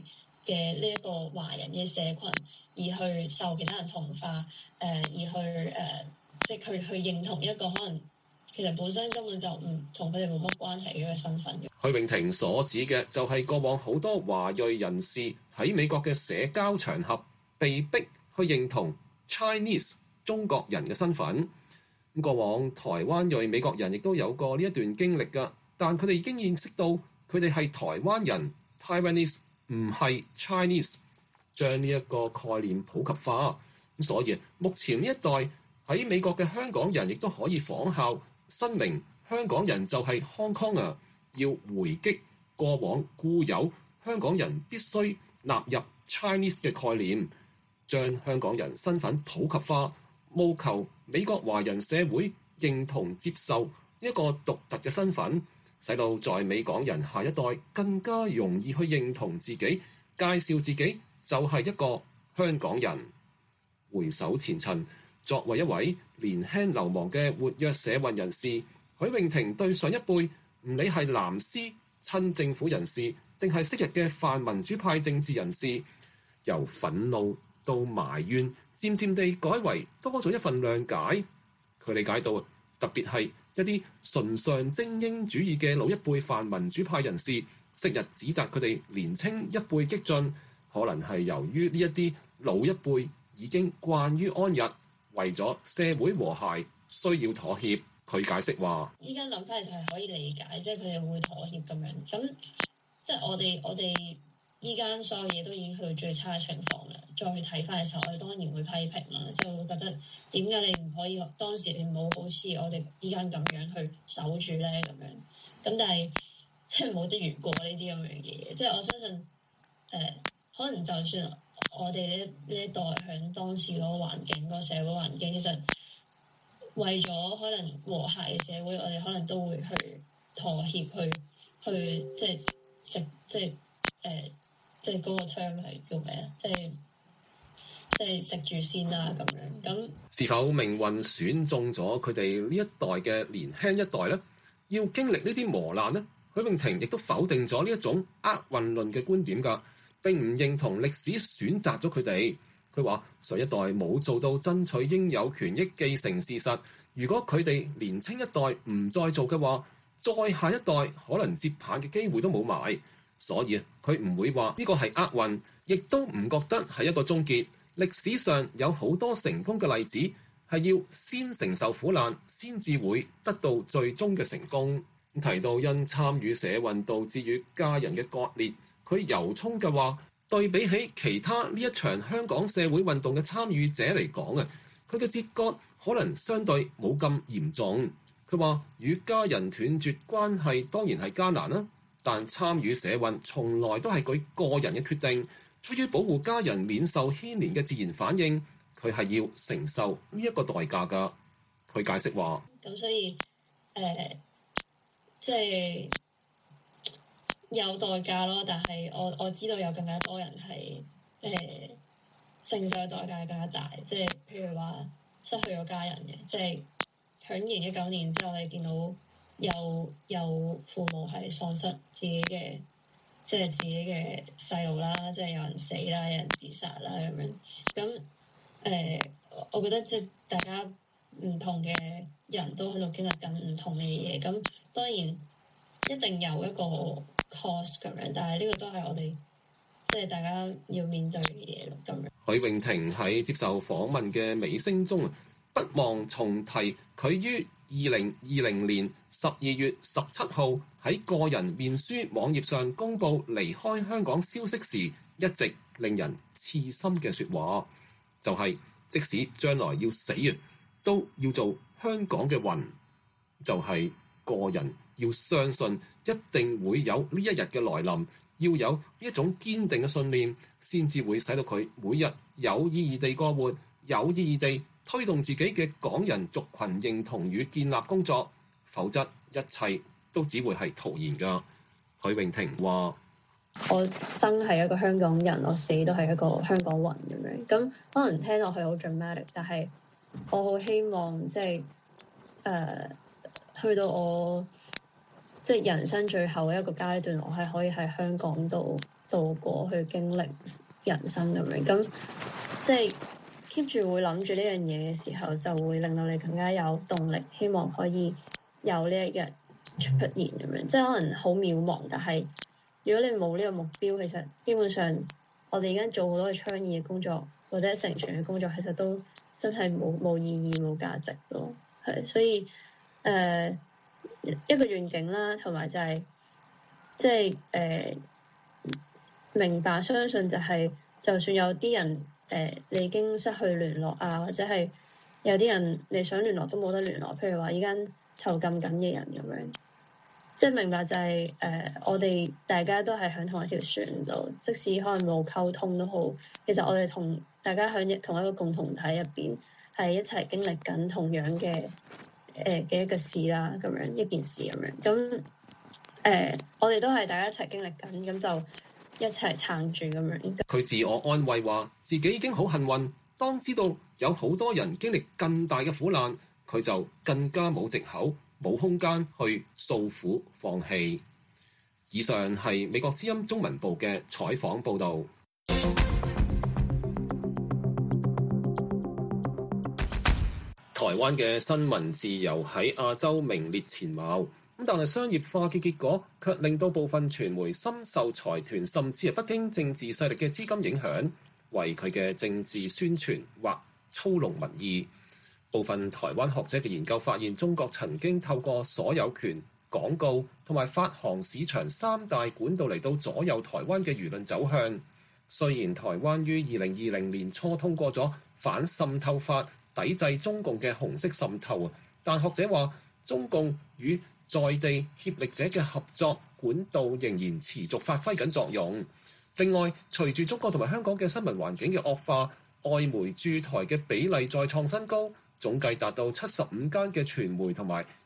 嘅呢一個華人嘅社群，而去受其他人同化，而去即係去認同一個可能其實本身根本就唔同佢哋冇乜關係嘅一個身份嘅。 許穎婷所指嘅就係過往好多華裔人士喺美國嘅社交場合被逼去認同 Chinese 中國人嘅身份。咁過往台灣裔美國人亦都有過呢一段經歷㗎，但佢哋已經認識到佢哋係台灣人 Taiwanese 唔係 Chinese， 將呢一個概念普及化。咁所以目前呢一代喺美國嘅香港人亦都可以仿效，申明香港人就係 Hong Konger， 要回擊過往固有香港人必須納入 Chinese 嘅概念，將香港人身份普及化，務求美國華人社會認同接受一個獨特嘅身份，使到在美港人下一代更加容易去認同自己，介紹自己就係一個香港人。回首前塵，作為一位年輕流亡嘅活躍社運人士，許穎婷對上一輩，唔理係藍絲親政府人士，定係昔日嘅泛民主派政治人士，由憤怒到埋怨，漸漸地改為多咗一份諒解。佢理解到，特別係一啲崇尚精英主義嘅老一輩泛民主派人士，昔日指責佢哋年青一輩激進，可能係由於呢一啲老一輩已經慣於安逸，為咗社會和諧需要妥協。佢解釋話： 依家諗翻嚟就係可以理解，即係佢哋會妥協咁樣。咁即係我哋依家所有嘢都已經去到最差嘅情況啦。再去睇翻嘅時候，我哋當然會批評啦，即係會覺得點解你唔可以當時你冇好似我哋依家咁樣去守住咧咁樣。咁但係即係冇得越過呢啲咁樣嘅嘢。即係我相信可能就算我哋呢一代喺當時嗰個環境、嗰個社會環境，其實為咗可能和諧嘅社會，我哋可能都會去妥協，去即係食即係嗰個 term 係叫咩啊？即係食住先啦咁樣。咁是否命運選中咗佢哋呢一代嘅年輕一代呢？要經歷呢啲磨難呢？許穎婷亦都否定咗呢一種厄運論嘅觀點㗎，並唔認同歷史選擇咗佢哋。佢話上一代冇做到爭取應有權益繼承事實，如果佢哋年青一代唔再做嘅話，再下一代可能接棒嘅機會都冇埋。所以佢唔會話呢個係厄運，亦都唔覺得係一個終結。歷史上有好多成功嘅例子，係要先承受苦難，先至會得到最終嘅成功。提到因參與社運導致與家人嘅割裂，佢由衷嘅話，對比起其他呢一場香港社會運動嘅參與者嚟講啊，佢嘅切割可能相對冇咁嚴重。佢話與家人斷絕關係當然係艱難啦，但參與社運從來都係佢個人嘅決定，出於保護家人免受牽連嘅自然反應，佢係要承受呢一個代價㗎。佢解釋話： 咁所以即係有代價咯，但係我知道有更加多人係承受嘅代價更加大，即係譬如話失去咗家人嘅，即係喺2019年之後，你見到有父母係喪失自己嘅細路啦，即係有人死啦，有人自殺啦咁樣。咁我覺得即係大家唔同嘅人都喺度經歷緊唔同嘅嘢，咁當然一定有一個 cost 咁樣，但係呢個都係我哋即係大家要面對嘅嘢咯。咁樣， 許穎婷喺接受訪問嘅尾聲中，不忘重提佢於2020年12月17號喺個人面書網頁上公佈離開香港消息時，一直令人刺心嘅説話，就係即使將來要死啊，都要做香港嘅魂，就係個人要相信一定會有呢一日嘅來臨，要有呢一種堅定嘅信念，先至會使到佢每日有意義地過活，有意義地推動自己嘅港人族群認同與建立工作，否則一切都只會係徒然㗎。許穎婷話： 我生係一個香港人，我死都係一個香港魂咁樣。咁可能聽落去好 dramatic，但係我好希望即係去到我即係人生最後一個階段，我係可以喺香港度度過去經歷人生咁樣。咁即係 keep 住會諗住呢樣嘢嘅時候，就會令到你更加有動力，希望可以有呢一日出現咁樣。即係可能好渺茫，但係如果你冇呢個目標，其實基本上我哋而家做好多嘅倡議嘅工作或者成全嘅工作，其實都真係冇意義、冇價值咯。係，所以一個願景啦，同埋就係即係明白、相信就係，就算有啲人你已經失去聯絡啊，或者係有啲人你想聯絡都冇得聯絡，譬如話依家囚禁緊嘅人咁樣，即係明白就係我哋大家都係喺同一條船度，即使可能冇溝通都好，其實我哋同大家喺同一個共同體入邊係一齊經歷緊同樣嘅一個事啦，咁樣一件事咁樣，咁我哋都係大家一齊經歷緊，咁就一齊撐住咁樣。 佢自我安慰話：自己已經好幸運，當知道有好多人經歷更大嘅苦難，佢就更加冇藉口、冇空間去訴苦放棄。以上係美國之音中文部嘅採訪報導。台灣嘅新聞自由喺亞洲名列前茅，咁但係商業化嘅結果卻令到部分傳媒深受財團甚至係北京政治勢力嘅資金影響，為佢嘅政治宣傳或操弄民意。部分台灣學者嘅研究發現，中國曾經透過所有權、廣告同埋發行市場三大管道嚟到左右台灣嘅輿論走向。雖然台灣於2020年初通過咗反滲透法，抵制中共嘅紅色滲透，但學者話中共與在地協力者嘅合作管道仍然持續發揮緊作用。另外，隨住中國同埋香港嘅新聞環境嘅惡化，外媒駐台嘅比例再創新高，總計達到75間嘅傳媒同埋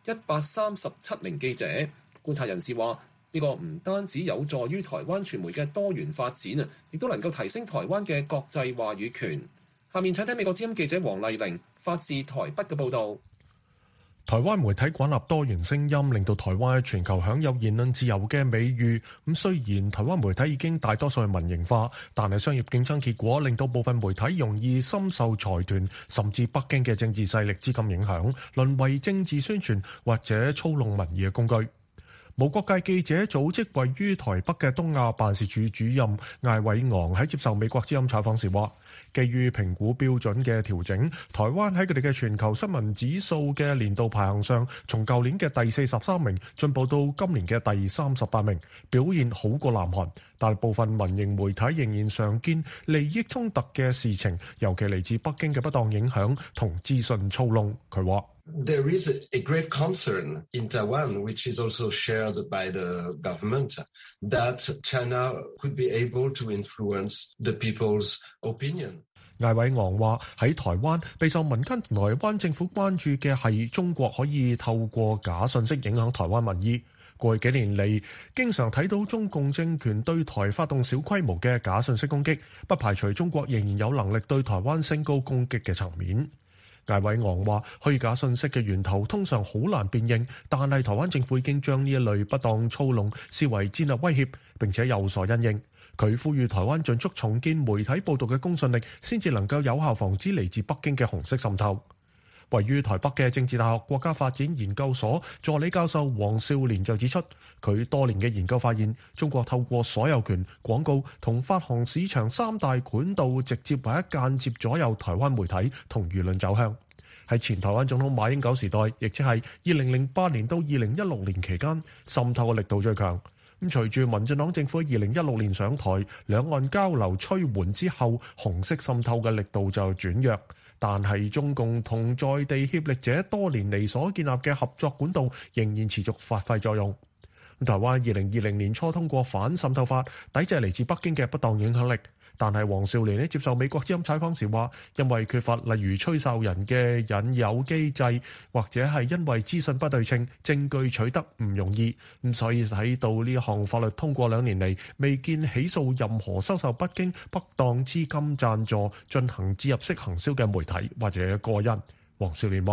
137名記者。觀察人士話，呢個唔單止有助於台灣傳媒嘅多元發展啊，亦都能夠提升台灣嘅國際話語權。下面請聽美國之音記者黃麗玲發自台北嘅報導。 台灣媒體廣納多元聲音，令到台灣喺全球享有言論自由嘅美譽。咁雖然台灣媒體已經大多數係民營化，但係商業競爭結果令到部分媒體容易深受財團甚至北京嘅政治勢力資金影響，淪為政治宣傳或者操弄民意嘅工具。無國界記者組織位於台北嘅東亞辦事處主任艾偉昂喺接受美國之音採訪時話，基於評估標準嘅調整，台灣喺佢哋嘅全球新聞指數嘅年度排行上，從舊年嘅第43名進步到今年嘅第38名，表現好過南韓。但部分民營媒體仍然常見利益衝突嘅事情，尤其嚟自北京嘅不當影響同資訊操弄。佢話 ：There is a great concern in Taiwan, which is also shared by the government, that China could be able to influence the people's opinion. 艾偉昂話：喺台灣備受民間同台灣政府關注嘅係中國可以透過假信息影響台灣民意。過去幾年嚟，經常睇到中共政權對台發動小規模嘅假信息攻擊，不排除中國仍然有能力對台灣升高攻擊嘅層面。艾偉昂話：虛假信息嘅源頭通常好難辨認，但係台灣政府已經將呢一類不當操弄視為戰略威脅，並且有所因應。佢呼籲台灣盡速重建媒體報導嘅公信力，先至能夠有效防止嚟自北京嘅紅色滲透。位於台北嘅政治大學國家發展研究所助理教授黃少年就指出，佢多年嘅研究發現，中國透過所有權、廣告同發行市場三大管道，直接或者間接左右台灣媒體同輿論走向。喺前台灣總統馬英九時代，亦即係2008年到2016年期間，滲透嘅力度最強。咁隨住民進黨政府2016年上台，兩岸交流趨緩之後，紅色滲透嘅力度就轉弱。但係中共同在地協力者多年嚟所建立嘅合作管道仍然持續發揮作用。台灣2020年初通過反滲透法，抵制嚟自北京嘅不當影響力。但係黃少年喺接受美國之音採訪時話，因為缺乏例如吹哨人嘅引誘機制，或者係因為資訊不對稱，證據取得唔容易，咁所以睇到呢項法律通過2年嚟，未見起訴任何收受北京不當資金贊助進行置入式行銷嘅媒體或者個人。黃少年話。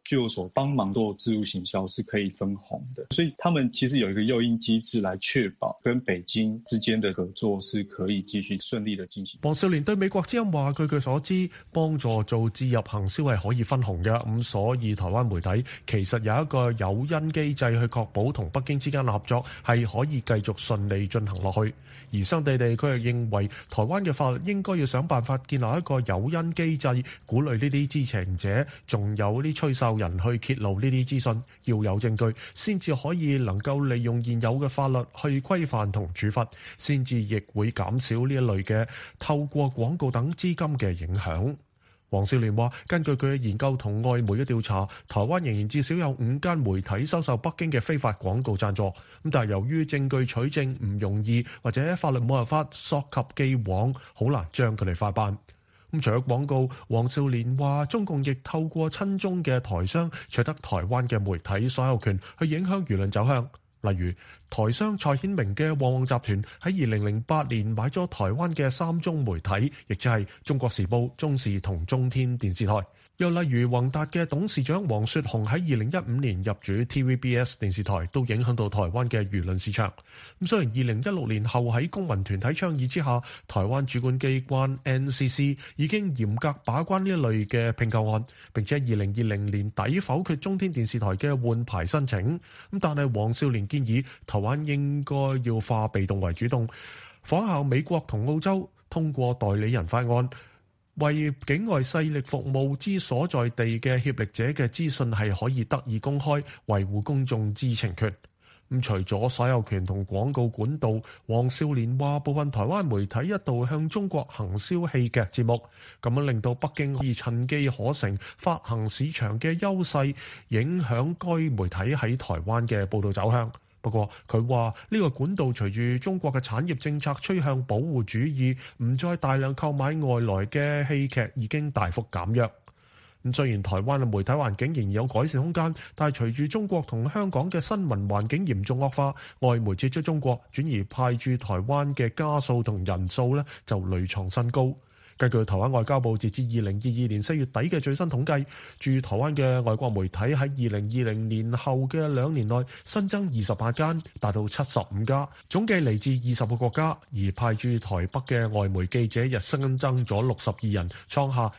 據有所幫忙做置入行銷是可以分紅的，所以他們其實有一個誘因機制來確保跟北京之間的合作是可以繼續順利的進行。 黃少年對美國之音話：據佢所知，幫助做置入行銷係可以分紅嘅，咁所以台灣媒體其實有一個誘因機制去確保同北京之間嘅合作係可以繼續順利進行落去。而相對地，佢又認為台灣嘅法律應該要想辦法建立一個誘因機制，鼓勵呢啲知情者，仲有啲吹哨人去揭露呢啲資訊，要有證據先至可以能夠利用現有嘅法律去規範同處罰，先至亦會減少呢一類嘅透過廣告等資金嘅影響。黃少年話：根據佢嘅研究同外媒嘅調查，台灣仍然至少有5間媒體收受北京嘅非法廣告贊助。咁但係由於證據取證唔容易，或者法律冇辦法溯及既往，好難將佢哋法辦。咁除咗廣告，黃少年話中共亦透過親中嘅台商取得台灣嘅媒體所有權，去影響輿論走向。例如台商蔡顯明嘅旺旺集團喺2008年買咗台灣嘅3中媒體，亦即係中國時報、中視同中天電視台。又例如宏達嘅董事長黃雪紅喺2015年入主 TVBS 電視台，都影響到台灣嘅輿論市場。咁雖然2016年後喺公民團體倡議之下，台灣主管機關 NCC 已經嚴格把關呢一類嘅併購案，並且2020年底否決中天電視台嘅換牌申請。咁但係黃少年建議台灣應該要化被動為主動，仿效美國同澳洲通過代理人法案，為境外勢力服務之所在地嘅協力者嘅資訊係可以得以公開，維護公眾知情權。咁除咗所有權同廣告管道，黃少年話部分台灣媒體一度向中國行銷戲劇節目，咁樣令到北京可以趁機可乘發行市場嘅優勢，影響該媒體喺台灣嘅報導走向。不過佢話呢個管道隨住中國嘅產業政策趨向保護主義，唔再大量購買外來嘅戲劇，已經大幅減弱。咁雖然台灣嘅媒體環境仍然有改善空間，但係隨住中國同香港嘅新聞環境嚴重惡化，外媒撤出中國，轉而派駐台灣嘅家數同人數呢就屢創新高。根據台灣外交部截至2022年4月底嘅最新統計，駐台灣嘅外國媒體喺2020年後嘅2年內新增28間，達到75家，總計嚟自20個國家。而派駐台北嘅外媒記者日新增咗62人，創下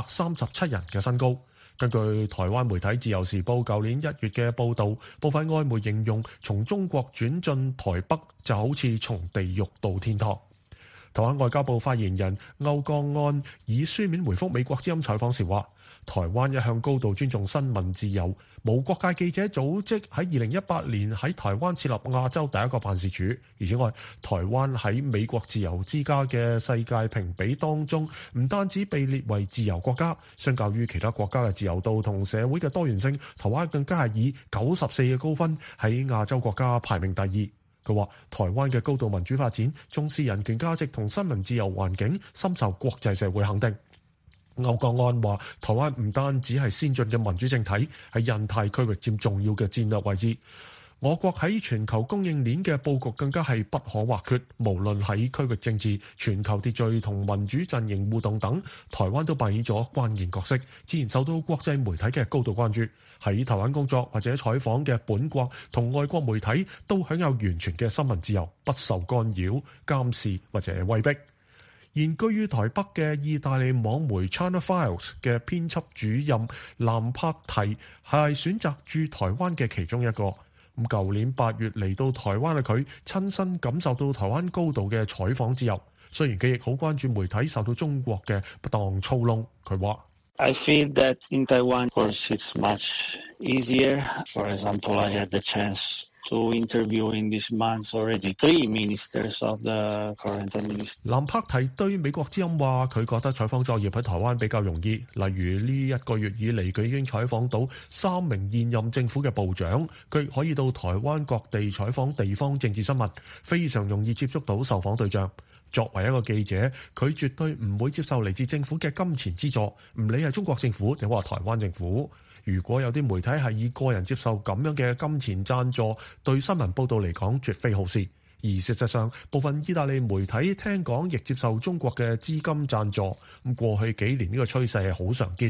137人嘅新高。根據台灣媒體自由時報舊年1月嘅報導，部分外媒形容從中國轉進台北就好似從地獄到天堂。台灣外交部發言人歐江安以書面回覆美國之音採訪時話：台灣一向高度尊重新聞自由，無國界記者組織喺2018年喺台灣設立亞洲第一個辦事處。而且外，台灣喺美國自由之家嘅世界評比當中，唔單止被列為自由國家，相較於其他國家嘅自由度同社會嘅多元性，台灣更加係以94嘅高分喺亞洲國家排名第2。佢話：台灣嘅高度民主發展、重視人權價值同新聞自由環境，深受國際社會肯定。歐國安話：台灣唔單止係先進嘅民主政體，喺印太區域佔重要嘅戰略位置。我國喺全球供應鏈嘅佈局更加係不可或缺，無論喺區域政治、全球秩序同民主陣營互動等，台灣都扮演咗關鍵角色，自然受到國際媒體嘅高度關注。喺台灣工作或者採訪嘅本國同外國媒體都享有完全嘅新聞自由，不受干擾、監視或者威逼。現居於台北嘅意大利網媒 China Files 嘅編輯主任藍柏提係選擇駐台灣嘅其中一個。咁舊年8月嚟到台灣嘅佢，親身感受到台灣高度嘅採訪自由。雖然佢亦好關注媒體受到中國嘅不當操弄，佢話 ：I feel that in Taiwan, of course, it's much easier. For example, I had the chance to interview in this month already 3 ministers of the current administration. 藍柏提對美國之音話：佢覺得採訪作業喺台灣比較容易，例如呢1個月以嚟，佢已經採訪到3名現任政府嘅部長，佢可以到台灣各地採訪地方政治新聞，非常容易接觸到受訪對象。作為一個記者，佢絕對唔會接受嚟自政府嘅金錢資助，唔理係中國政府定話台灣政府。如果有啲媒體係以個人接受咁樣嘅金錢贊助，對新聞報導嚟講絕非好事。而事實上，部分意大利媒體聽講亦接受中國嘅資金贊助。咁過去幾年呢個趨勢係好常見。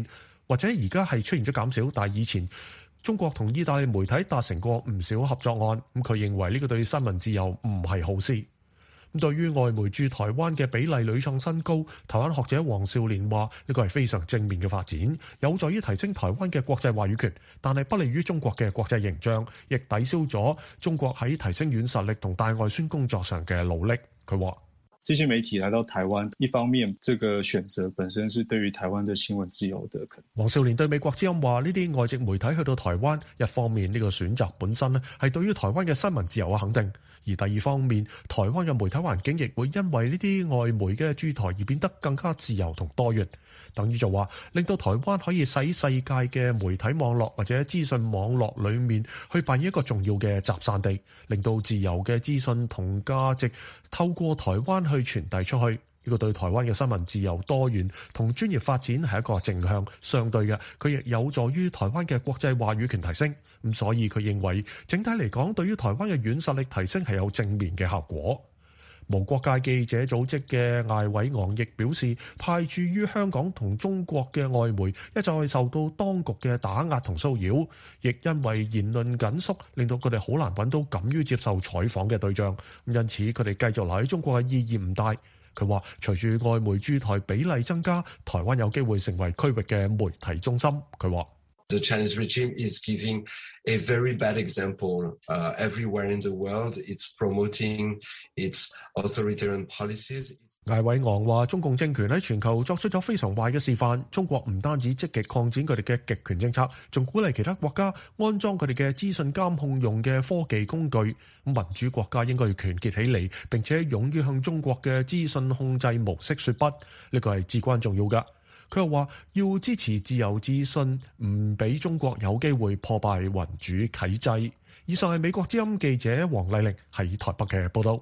或者而家係出現咗減少，但係以前中國同意大利媒體達成過唔少合作案。咁佢認為呢個對新聞自由唔係好事。咁對於外媒駐台灣嘅比例屢創新高，台灣學者黃少年話呢個係非常正面嘅發展，有助於提升台灣嘅國際話語權，但係不利於中國嘅國際形象，亦抵消咗中國喺提升軟實力同大外宣工作上嘅努力。佢話這些媒體來到台灣，一方面這個選擇本身是對於台灣的新聞自由的肯定。 黃少年對美國之音話：呢啲外籍媒體去到台灣，一方面呢個選擇本身咧係對於台灣嘅新聞自由嘅肯定，而第二方面，台灣嘅媒體環境亦會因為呢啲外媒嘅駐台而變得更加自由同多元。等於就話令到台灣可以使世界嘅媒體網絡或者資訊網絡裡面去扮演一個重要嘅集散地，令到自由嘅資訊同價值透過台灣去傳遞出去。呢個對台灣嘅新聞自由、多元同專業發展係一個正向，相對嘅佢亦有助於台灣嘅國際話語權提升。咁所以佢認為整體嚟講，對於台灣嘅軟實力提升係有正面嘅效果。無國界記者組織嘅艾偉昂亦表示，派駐於香港同中國嘅外媒一再受到當局嘅打壓同騷擾，亦因為言論緊縮，令到佢哋好難揾到敢於接受採訪嘅對象。因此佢哋繼續留喺中國嘅意義唔大。佢話隨住外媒駐台比例增加，台灣有機會成為區域嘅媒體中心。佢話 The Chinese regime is giving a very bad example everywhere in the world. It's promoting its authoritarian policies. 艾偉昂話：中共政權喺全球作出咗非常壞嘅示範。中國唔單止積極擴展佢哋嘅極權政策，仲鼓勵其他國家安裝佢哋嘅資訊監控用嘅科技工具。民主國家應該要團結起嚟，並且勇於向中國嘅資訊控制模式說不。呢個係至關重要㗎。佢又話要支持自由資訊，唔俾中國有機會破壞民主體制。以上係美國之音記者黃麗玲喺台北嘅報道。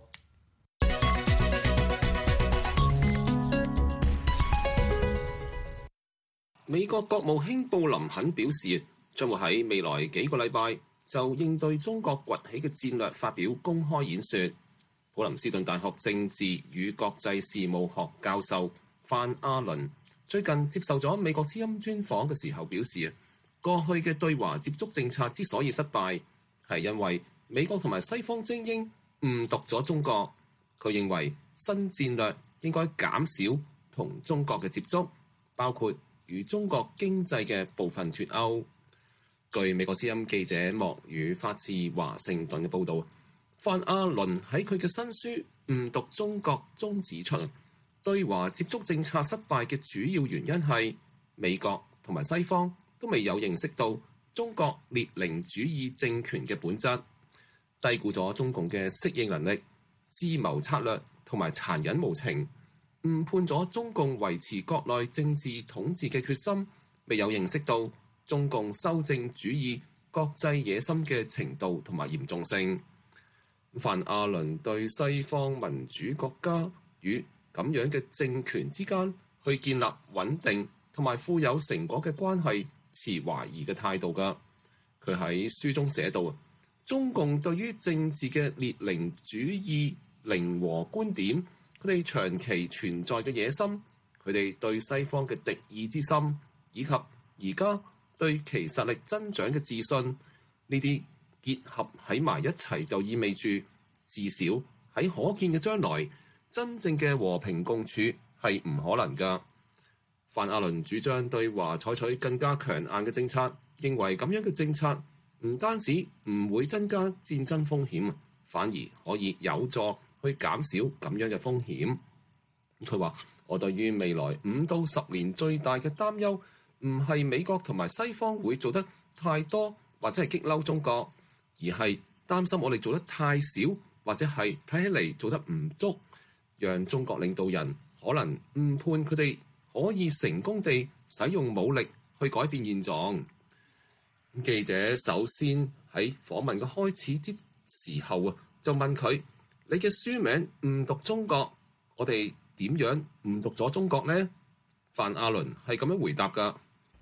美國國務卿布林肯表示，將會喺未來幾個禮拜就應對中國崛起嘅戰略發表公開演說。普林斯頓大學政治與國際事務學教授范阿倫最近接受咗美國之音專訪嘅時候表示，過去嘅對華接觸政策之所以失敗，係因為美國同埋西方精英誤讀咗中國。佢認為新戰略應該減少同中國嘅接觸，包括與中國經濟嘅部分脫鈎。據美國之音記者莫宇發自華盛頓嘅報導，范阿倫喺佢嘅新書《誤讀中國》中指出，對華接觸政策失敗嘅主要原因係美國同埋西方都未有認識到中國列寧主義政權嘅本質，低估咗中共嘅適應能力、智謀策略同埋殘忍無情，誤判咗中共維持國內政治統治嘅決心，未有認識到中共修正主義國際野心嘅程度同埋嚴重性。范阿倫對西方民主國家與咁樣嘅政權之間去建立穩定同埋富有成果嘅關係持懷疑嘅態度㗎。佢喺書中寫到，中共對於政治嘅列寧主義零和觀點，佢哋長期存在嘅野心，佢哋對西方嘅敵意之心，以及而家對其實力增長嘅自信，呢啲結合喺埋一齊，就意味住至少喺可見嘅將來，真正嘅和平共處係唔可能㗎。范阿倫主張對華採取更加強硬嘅政策，認為咁樣嘅政策唔單止唔會增加戰爭風險，反而可以有助去減少咁樣嘅風險。佢話：我對於未來5到10年最大嘅擔憂，唔係美國同埋西方會做得太多或者係激嬲中國，而係擔心我哋做得太少，或者係睇起嚟做得唔足，讓中國領導人可能誤判佢哋可以成功地使用武力去改變現狀。記者首先喺訪問嘅開始之時候啊，就問佢：你嘅書名誤讀中國，我哋點樣誤讀咗中國呢？范阿倫係咁樣回答㗎。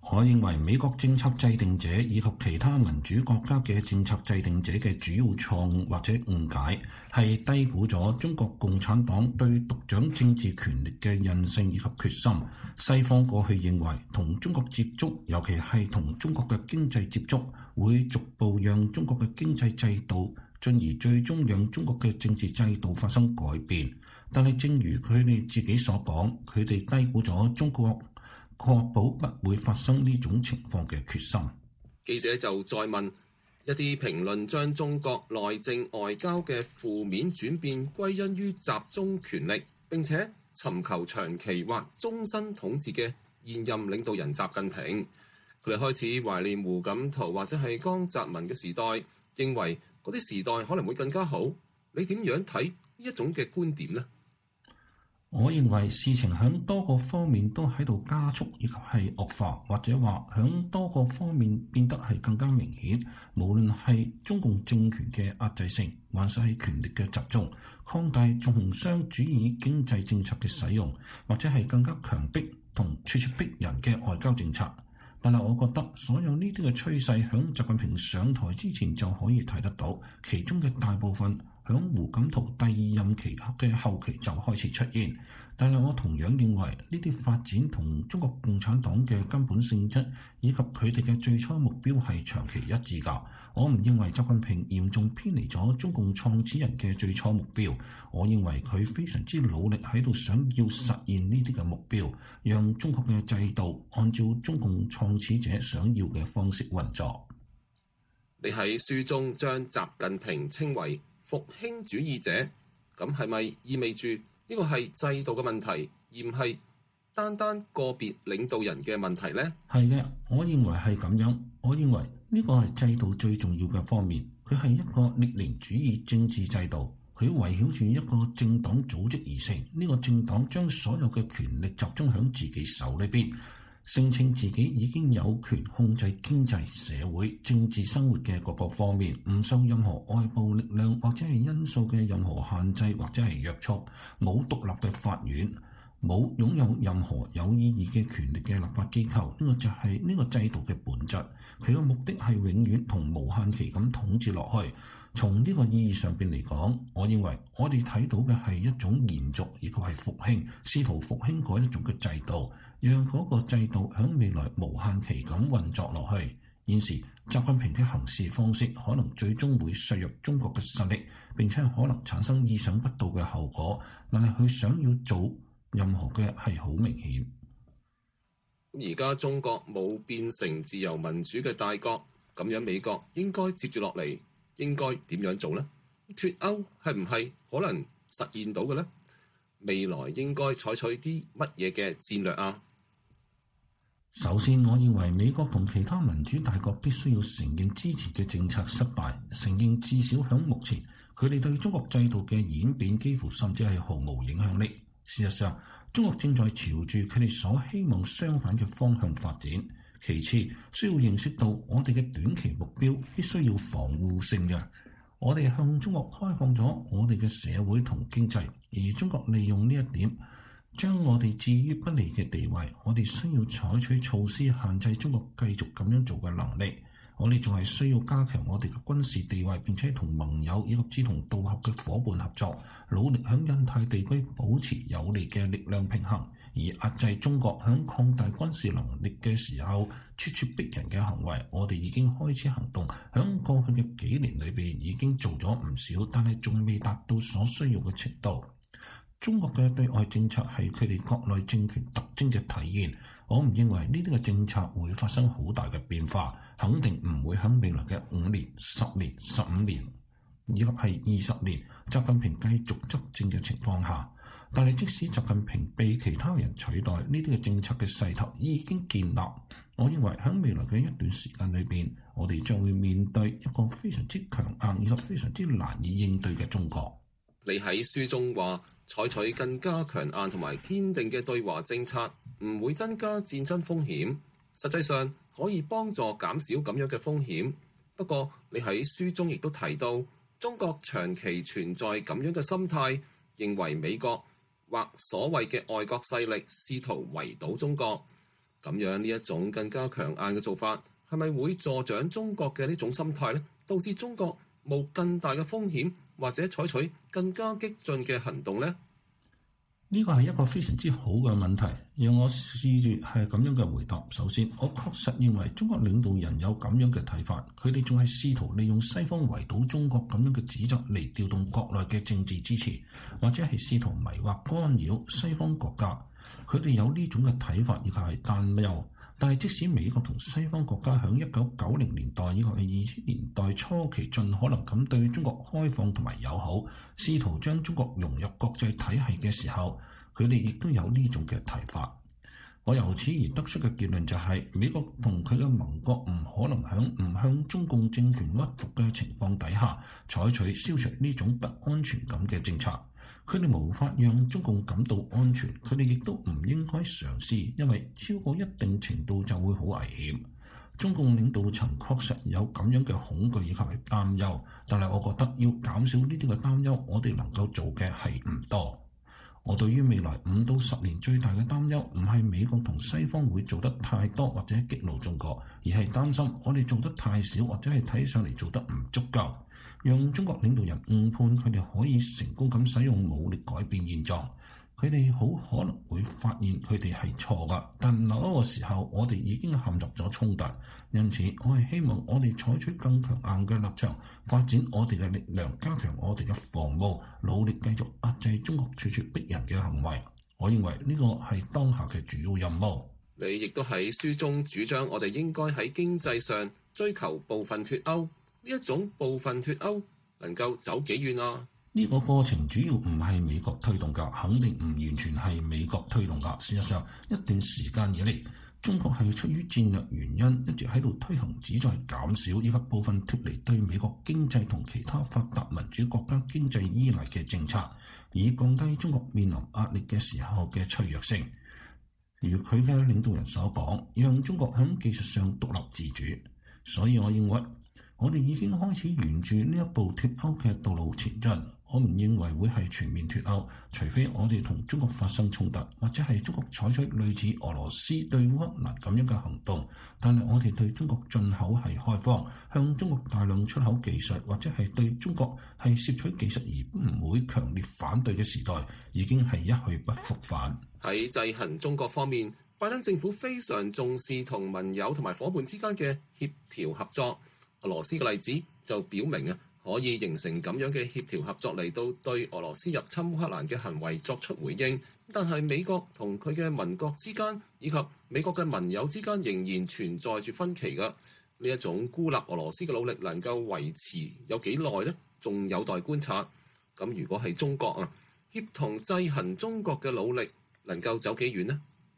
我認為美國政策制定者以及其他民主國家嘅政策制定者嘅主要錯誤或者誤解係低估咗中國共產黨對獨掌政治權力嘅韌性以及決心。西方過去認為同中國接觸，尤其係同中國嘅經濟接觸，會逐步讓中國嘅經濟制度，進而最終讓中國嘅政治制度發生改變。但係正如佢哋自己所講，佢哋低估咗中國確保不會發生呢種情況嘅決心。 記者就再問一啲評論將中國內政外交嘅負面轉變歸因於集中權力並且尋求長期或終身統治嘅現任領導人習近平，佢哋開始懷念胡錦濤或者係江澤民嘅時代，認為嗰啲時代可能會更加好。你點樣睇呢一種嘅觀點呢？ 我認為事情響多個方面都喺度加速，以及係惡化，或者話響多個方面變得係更加明顯。無論係中共政權嘅壓制性，還是係權力嘅集中、擴大重商主義經濟政策嘅使用，或者係更加強迫同咄咄逼人嘅外交政策。但係我覺得所有呢啲嘅趨勢響習近平上台之前就可以睇得到，其中嘅大部分響胡錦濤第二任期嘅後期就開始出現，但係我同樣認為呢啲發展同中國共產黨嘅根本性質以及佢哋嘅最初目標係長期一致㗎。我唔認為習近平嚴重偏離咗中共創始人嘅最初目標，我認為佢非常之努力喺度想要實現呢啲嘅目標，讓中國嘅制度按照中共創始者想要嘅方式運作。 你喺書中將習近平稱為復興主義者，咁係咪意味住呢個係制度嘅問題，而唔係單單個別領導人嘅問題呢？ 係嘅，我認為係咁樣。我認為呢個係制度最重要嘅方面，佢係一個列寧主義政治制度，佢圍繞住一個政黨組織而成。呢個政黨將所有嘅權力集中喺自己手裏邊，聲稱自己已經有權控制經濟、社會、政治生活嘅各個方面，唔受任何外部力量或者係因素嘅任何限制或者係約束，冇獨立嘅法院，冇擁有任何有意義嘅權力嘅立法機構。呢個就係呢個制度嘅本質。佢嘅目的係永遠同無限期咁統治落去。從呢個意義上邊嚟講，我認為我哋睇到嘅係一種延續，亦或係復興，試圖復興嗰一種嘅制度，讓嗰個制度喺未來無限期咁運作落去。現時習近平嘅行事方式可能最終會削弱中國嘅實力，並且可能產生意想不到嘅後果，但係佢想要做任何嘅係好明顯。 而家中國冇變成自由民主嘅大國，咁樣美國應該接住落嚟應該點樣做呢？脫歐係唔係可能實現到嘅呢？未來應該採取啲乜嘢嘅戰略啊？ 首先，我認為美國同其他民主大國必須要承認之前嘅政策失敗，承認至少響目前佢哋對中國制度嘅演變幾乎甚至係毫無影響力。事實上，中國正在朝住佢哋所希望相反嘅方向發展。其次，需要認識到我哋嘅短期目標必須要防護性嘅。我哋向中國開放咗我哋嘅社會同經濟，而中國利用呢一點將我哋置於不利嘅地位。我哋需要採取措施限制中國繼續咁樣做嘅能力。我哋仲係需要加強我哋嘅軍事地位，並且同盟友以及志同道合嘅夥伴合作，努力響印太地區保持有利嘅力量平衡，而壓制中國響擴大軍事能力嘅時候咄咄逼人嘅行為。我哋已經開始行動，響過去嘅幾年裏邊已經做咗唔少，但係仲未達到所需要嘅程度。中國嘅對外政策係佢哋國內政權特徵嘅體現。我唔認為呢啲嘅政策會發生好大嘅變化，肯定唔會喺未來嘅5年、10年、15年，以及係20年，習近平繼續執政嘅情況下。但係即使習近平被其他人取代，呢啲嘅政策嘅勢頭已經建立。我認為喺未來嘅一段時間裏邊，我哋將會面對一個非常之強硬以及非常之難以應對嘅中國。 你喺書中話，採取更加強硬同埋堅定嘅對華政策，唔會增加戰爭風險，實際上可以幫助減少咁樣嘅風險。不過你喺書中亦都提到，中國長期存在咁樣嘅心態，認為美國或所謂嘅外國勢力試圖圍堵中國， 咁樣呢一種更加強硬嘅做法，係咪會助長中國嘅呢種心態呢？導致中國冒更大嘅風險，或者採取更加激進嘅行動呢？ 呢個係一個非常之好嘅問題，讓我試住係咁樣嘅回答。首先，我確實認為中國領導人有咁樣嘅睇法，佢哋仲係試圖利用西方圍堵中國咁樣嘅指責嚟調動國內嘅政治支持，或者係試圖迷惑干擾西方國家。佢哋有呢種嘅睇法，亦係擔憂。但係即使美國同西方國家喺1990年代以及2000年代初期盡可能咁對中國開放同埋友好，試圖將中國融入國際體系嘅時候，佢哋亦都有呢種嘅睇法。我由此而得出嘅結論就係，美國同佢嘅盟國唔可能喺唔向中共政權屈服嘅情況底下，採取消除呢種不安全感嘅政策。佢哋無法讓中共感到安全，佢哋亦都唔應該嘗試，因為超過一定程度就會好危險。中共領導層確實有咁樣嘅恐懼以及係擔憂，但係我覺得要減少呢啲嘅擔憂，我哋能夠做嘅係唔多。我對於未來5到10年最大嘅擔憂，唔係美國同西方會做得太多或者激怒中國，而係擔心我哋做得太少或者係睇上嚟做得唔足夠，讓中國領導人誤判佢哋可以成功咁使用武力改變現狀。佢哋好可能會發現佢哋係錯㗎，但另一個時候我哋已經陷入咗衝突，因此我係希望我哋採取更強硬嘅立場，發展我哋嘅力量，加強我哋嘅防務，努力繼續壓制中國處處逼人嘅行為。我認為呢個係當下嘅主要任務。 你亦都喺書中主張我哋應該喺經濟上追求部分脫歐，呢一種部分脫歐能夠走幾遠啊？ 呢個過程主要唔係美國推動㗎，肯定唔完全係美國推動㗎。事實上，一段時間以嚟，中國係出於戰略原因，一直喺度推行旨在減少以及部分脫離對美國經濟同其他發達民主國家經濟依賴嘅政策，以降低中國面臨壓力嘅時候嘅脆弱性。如佢嘅領導人所講，讓中國喺技術上獨立自主。所以我認為，我哋已經開始沿住呢一步脫歐嘅道路前進。我唔認為會係全面脫歐，除非我哋同中國發生衝突，或者係中國採取類似俄羅斯對烏克蘭咁樣嘅行動。但係我哋對中國進口係開放，向中國大量出口技術，或者係對中國係攝取技術而唔會強烈反對嘅時代，已經係一去不復返。 喺制衡中國方面，拜登政府非常重視同盟友同埋夥伴之間嘅協調合作。俄羅斯嘅例子就表明可以形成咁樣嘅協調合作嚟到對俄羅斯入侵烏克蘭嘅行為作出回應。但係美國同佢嘅盟國之間，以及美國嘅盟友之間仍然存在住分歧嘅。呢一種孤立俄羅斯嘅努力能夠維持有幾耐呢？仲有待觀察。咁如果係中國協同制衡中國嘅努力能夠走幾遠呢？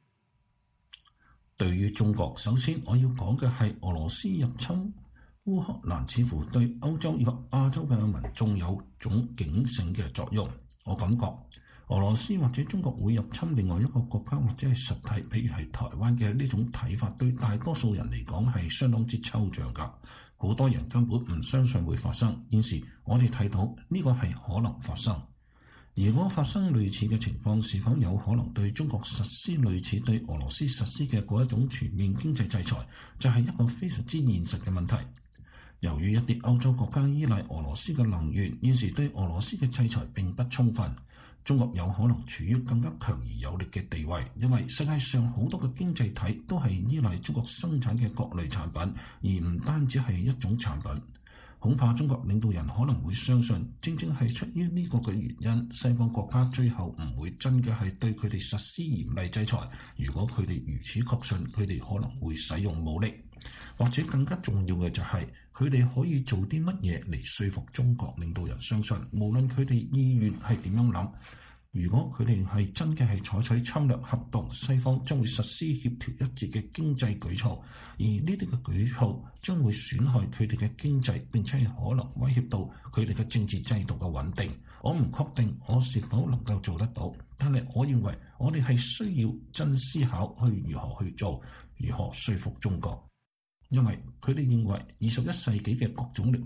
對於中國，首先我要講嘅係俄羅斯入侵烏克蘭似乎對歐洲以及亞洲嘅民眾有種警醒嘅作用。我感覺俄羅斯或者中國會入侵另外一個國家或者係實體，譬如係台灣嘅呢種睇法，對大多數人嚟講係相當之抽象㗎。好多人根本唔相信會發生。現時我哋睇到呢個係可能發生。如果發生類似嘅情況，是否有可能對中國實施類似對俄羅斯實施嘅嗰一種全面經濟制裁，就係一個非常之現實嘅問題。由於一啲歐洲國家依賴俄羅斯嘅能源，現時對俄羅斯嘅制裁並不充分。中國有可能處於更加強而有力嘅地位，因為世界上好多嘅經濟體都係依賴中國生產嘅各類產品，而唔單止係一種產品。恐怕中國領導人可能會相信，正正係出於呢個嘅原因，西方國家最後唔會真嘅係對佢哋實施嚴厲制裁。如果佢哋如此確信，佢哋可能會使用武力，或者更加重要嘅就係佢哋可以做啲乜嘢嚟說服中國領導人相信，無論佢哋意願係點樣諗，如果佢哋係真嘅係採取侵略行動，西方將會實施協調一致嘅經濟舉措，而呢啲嘅舉措將會損害佢哋嘅經濟，並且係可能威脅到佢哋嘅政治制度嘅穩定。我唔確定我是否能夠做得到，但係我認為我哋係需要真思考去如何去做，如何說服中國，因為佢哋認為21世紀嘅各種力量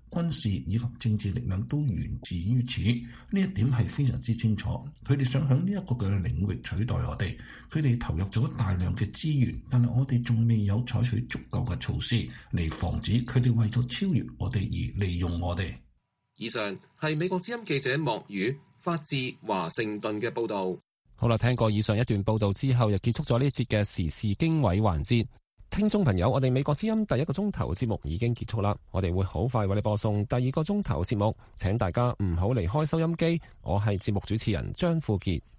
軍事以及政治力量都源自於此。呢一點係非常之清楚。佢哋想喺呢一個嘅領域取代我哋，佢哋投入咗大量嘅資源，但係我哋仲未有採取足夠嘅措施嚟防止佢哋為咗超越我哋而利用我哋。 以上係美國之音記者莫宇發自華盛頓嘅報導。 好啦，聽過以上一段報導之後，又結束咗呢一節嘅時事經緯環節。聽眾朋友，我哋美國之音第一個鐘頭節目已經結束啦，我哋會好快為你播送第二個鐘頭節目，請大家唔好離開收音機。我係節目主持人張富傑。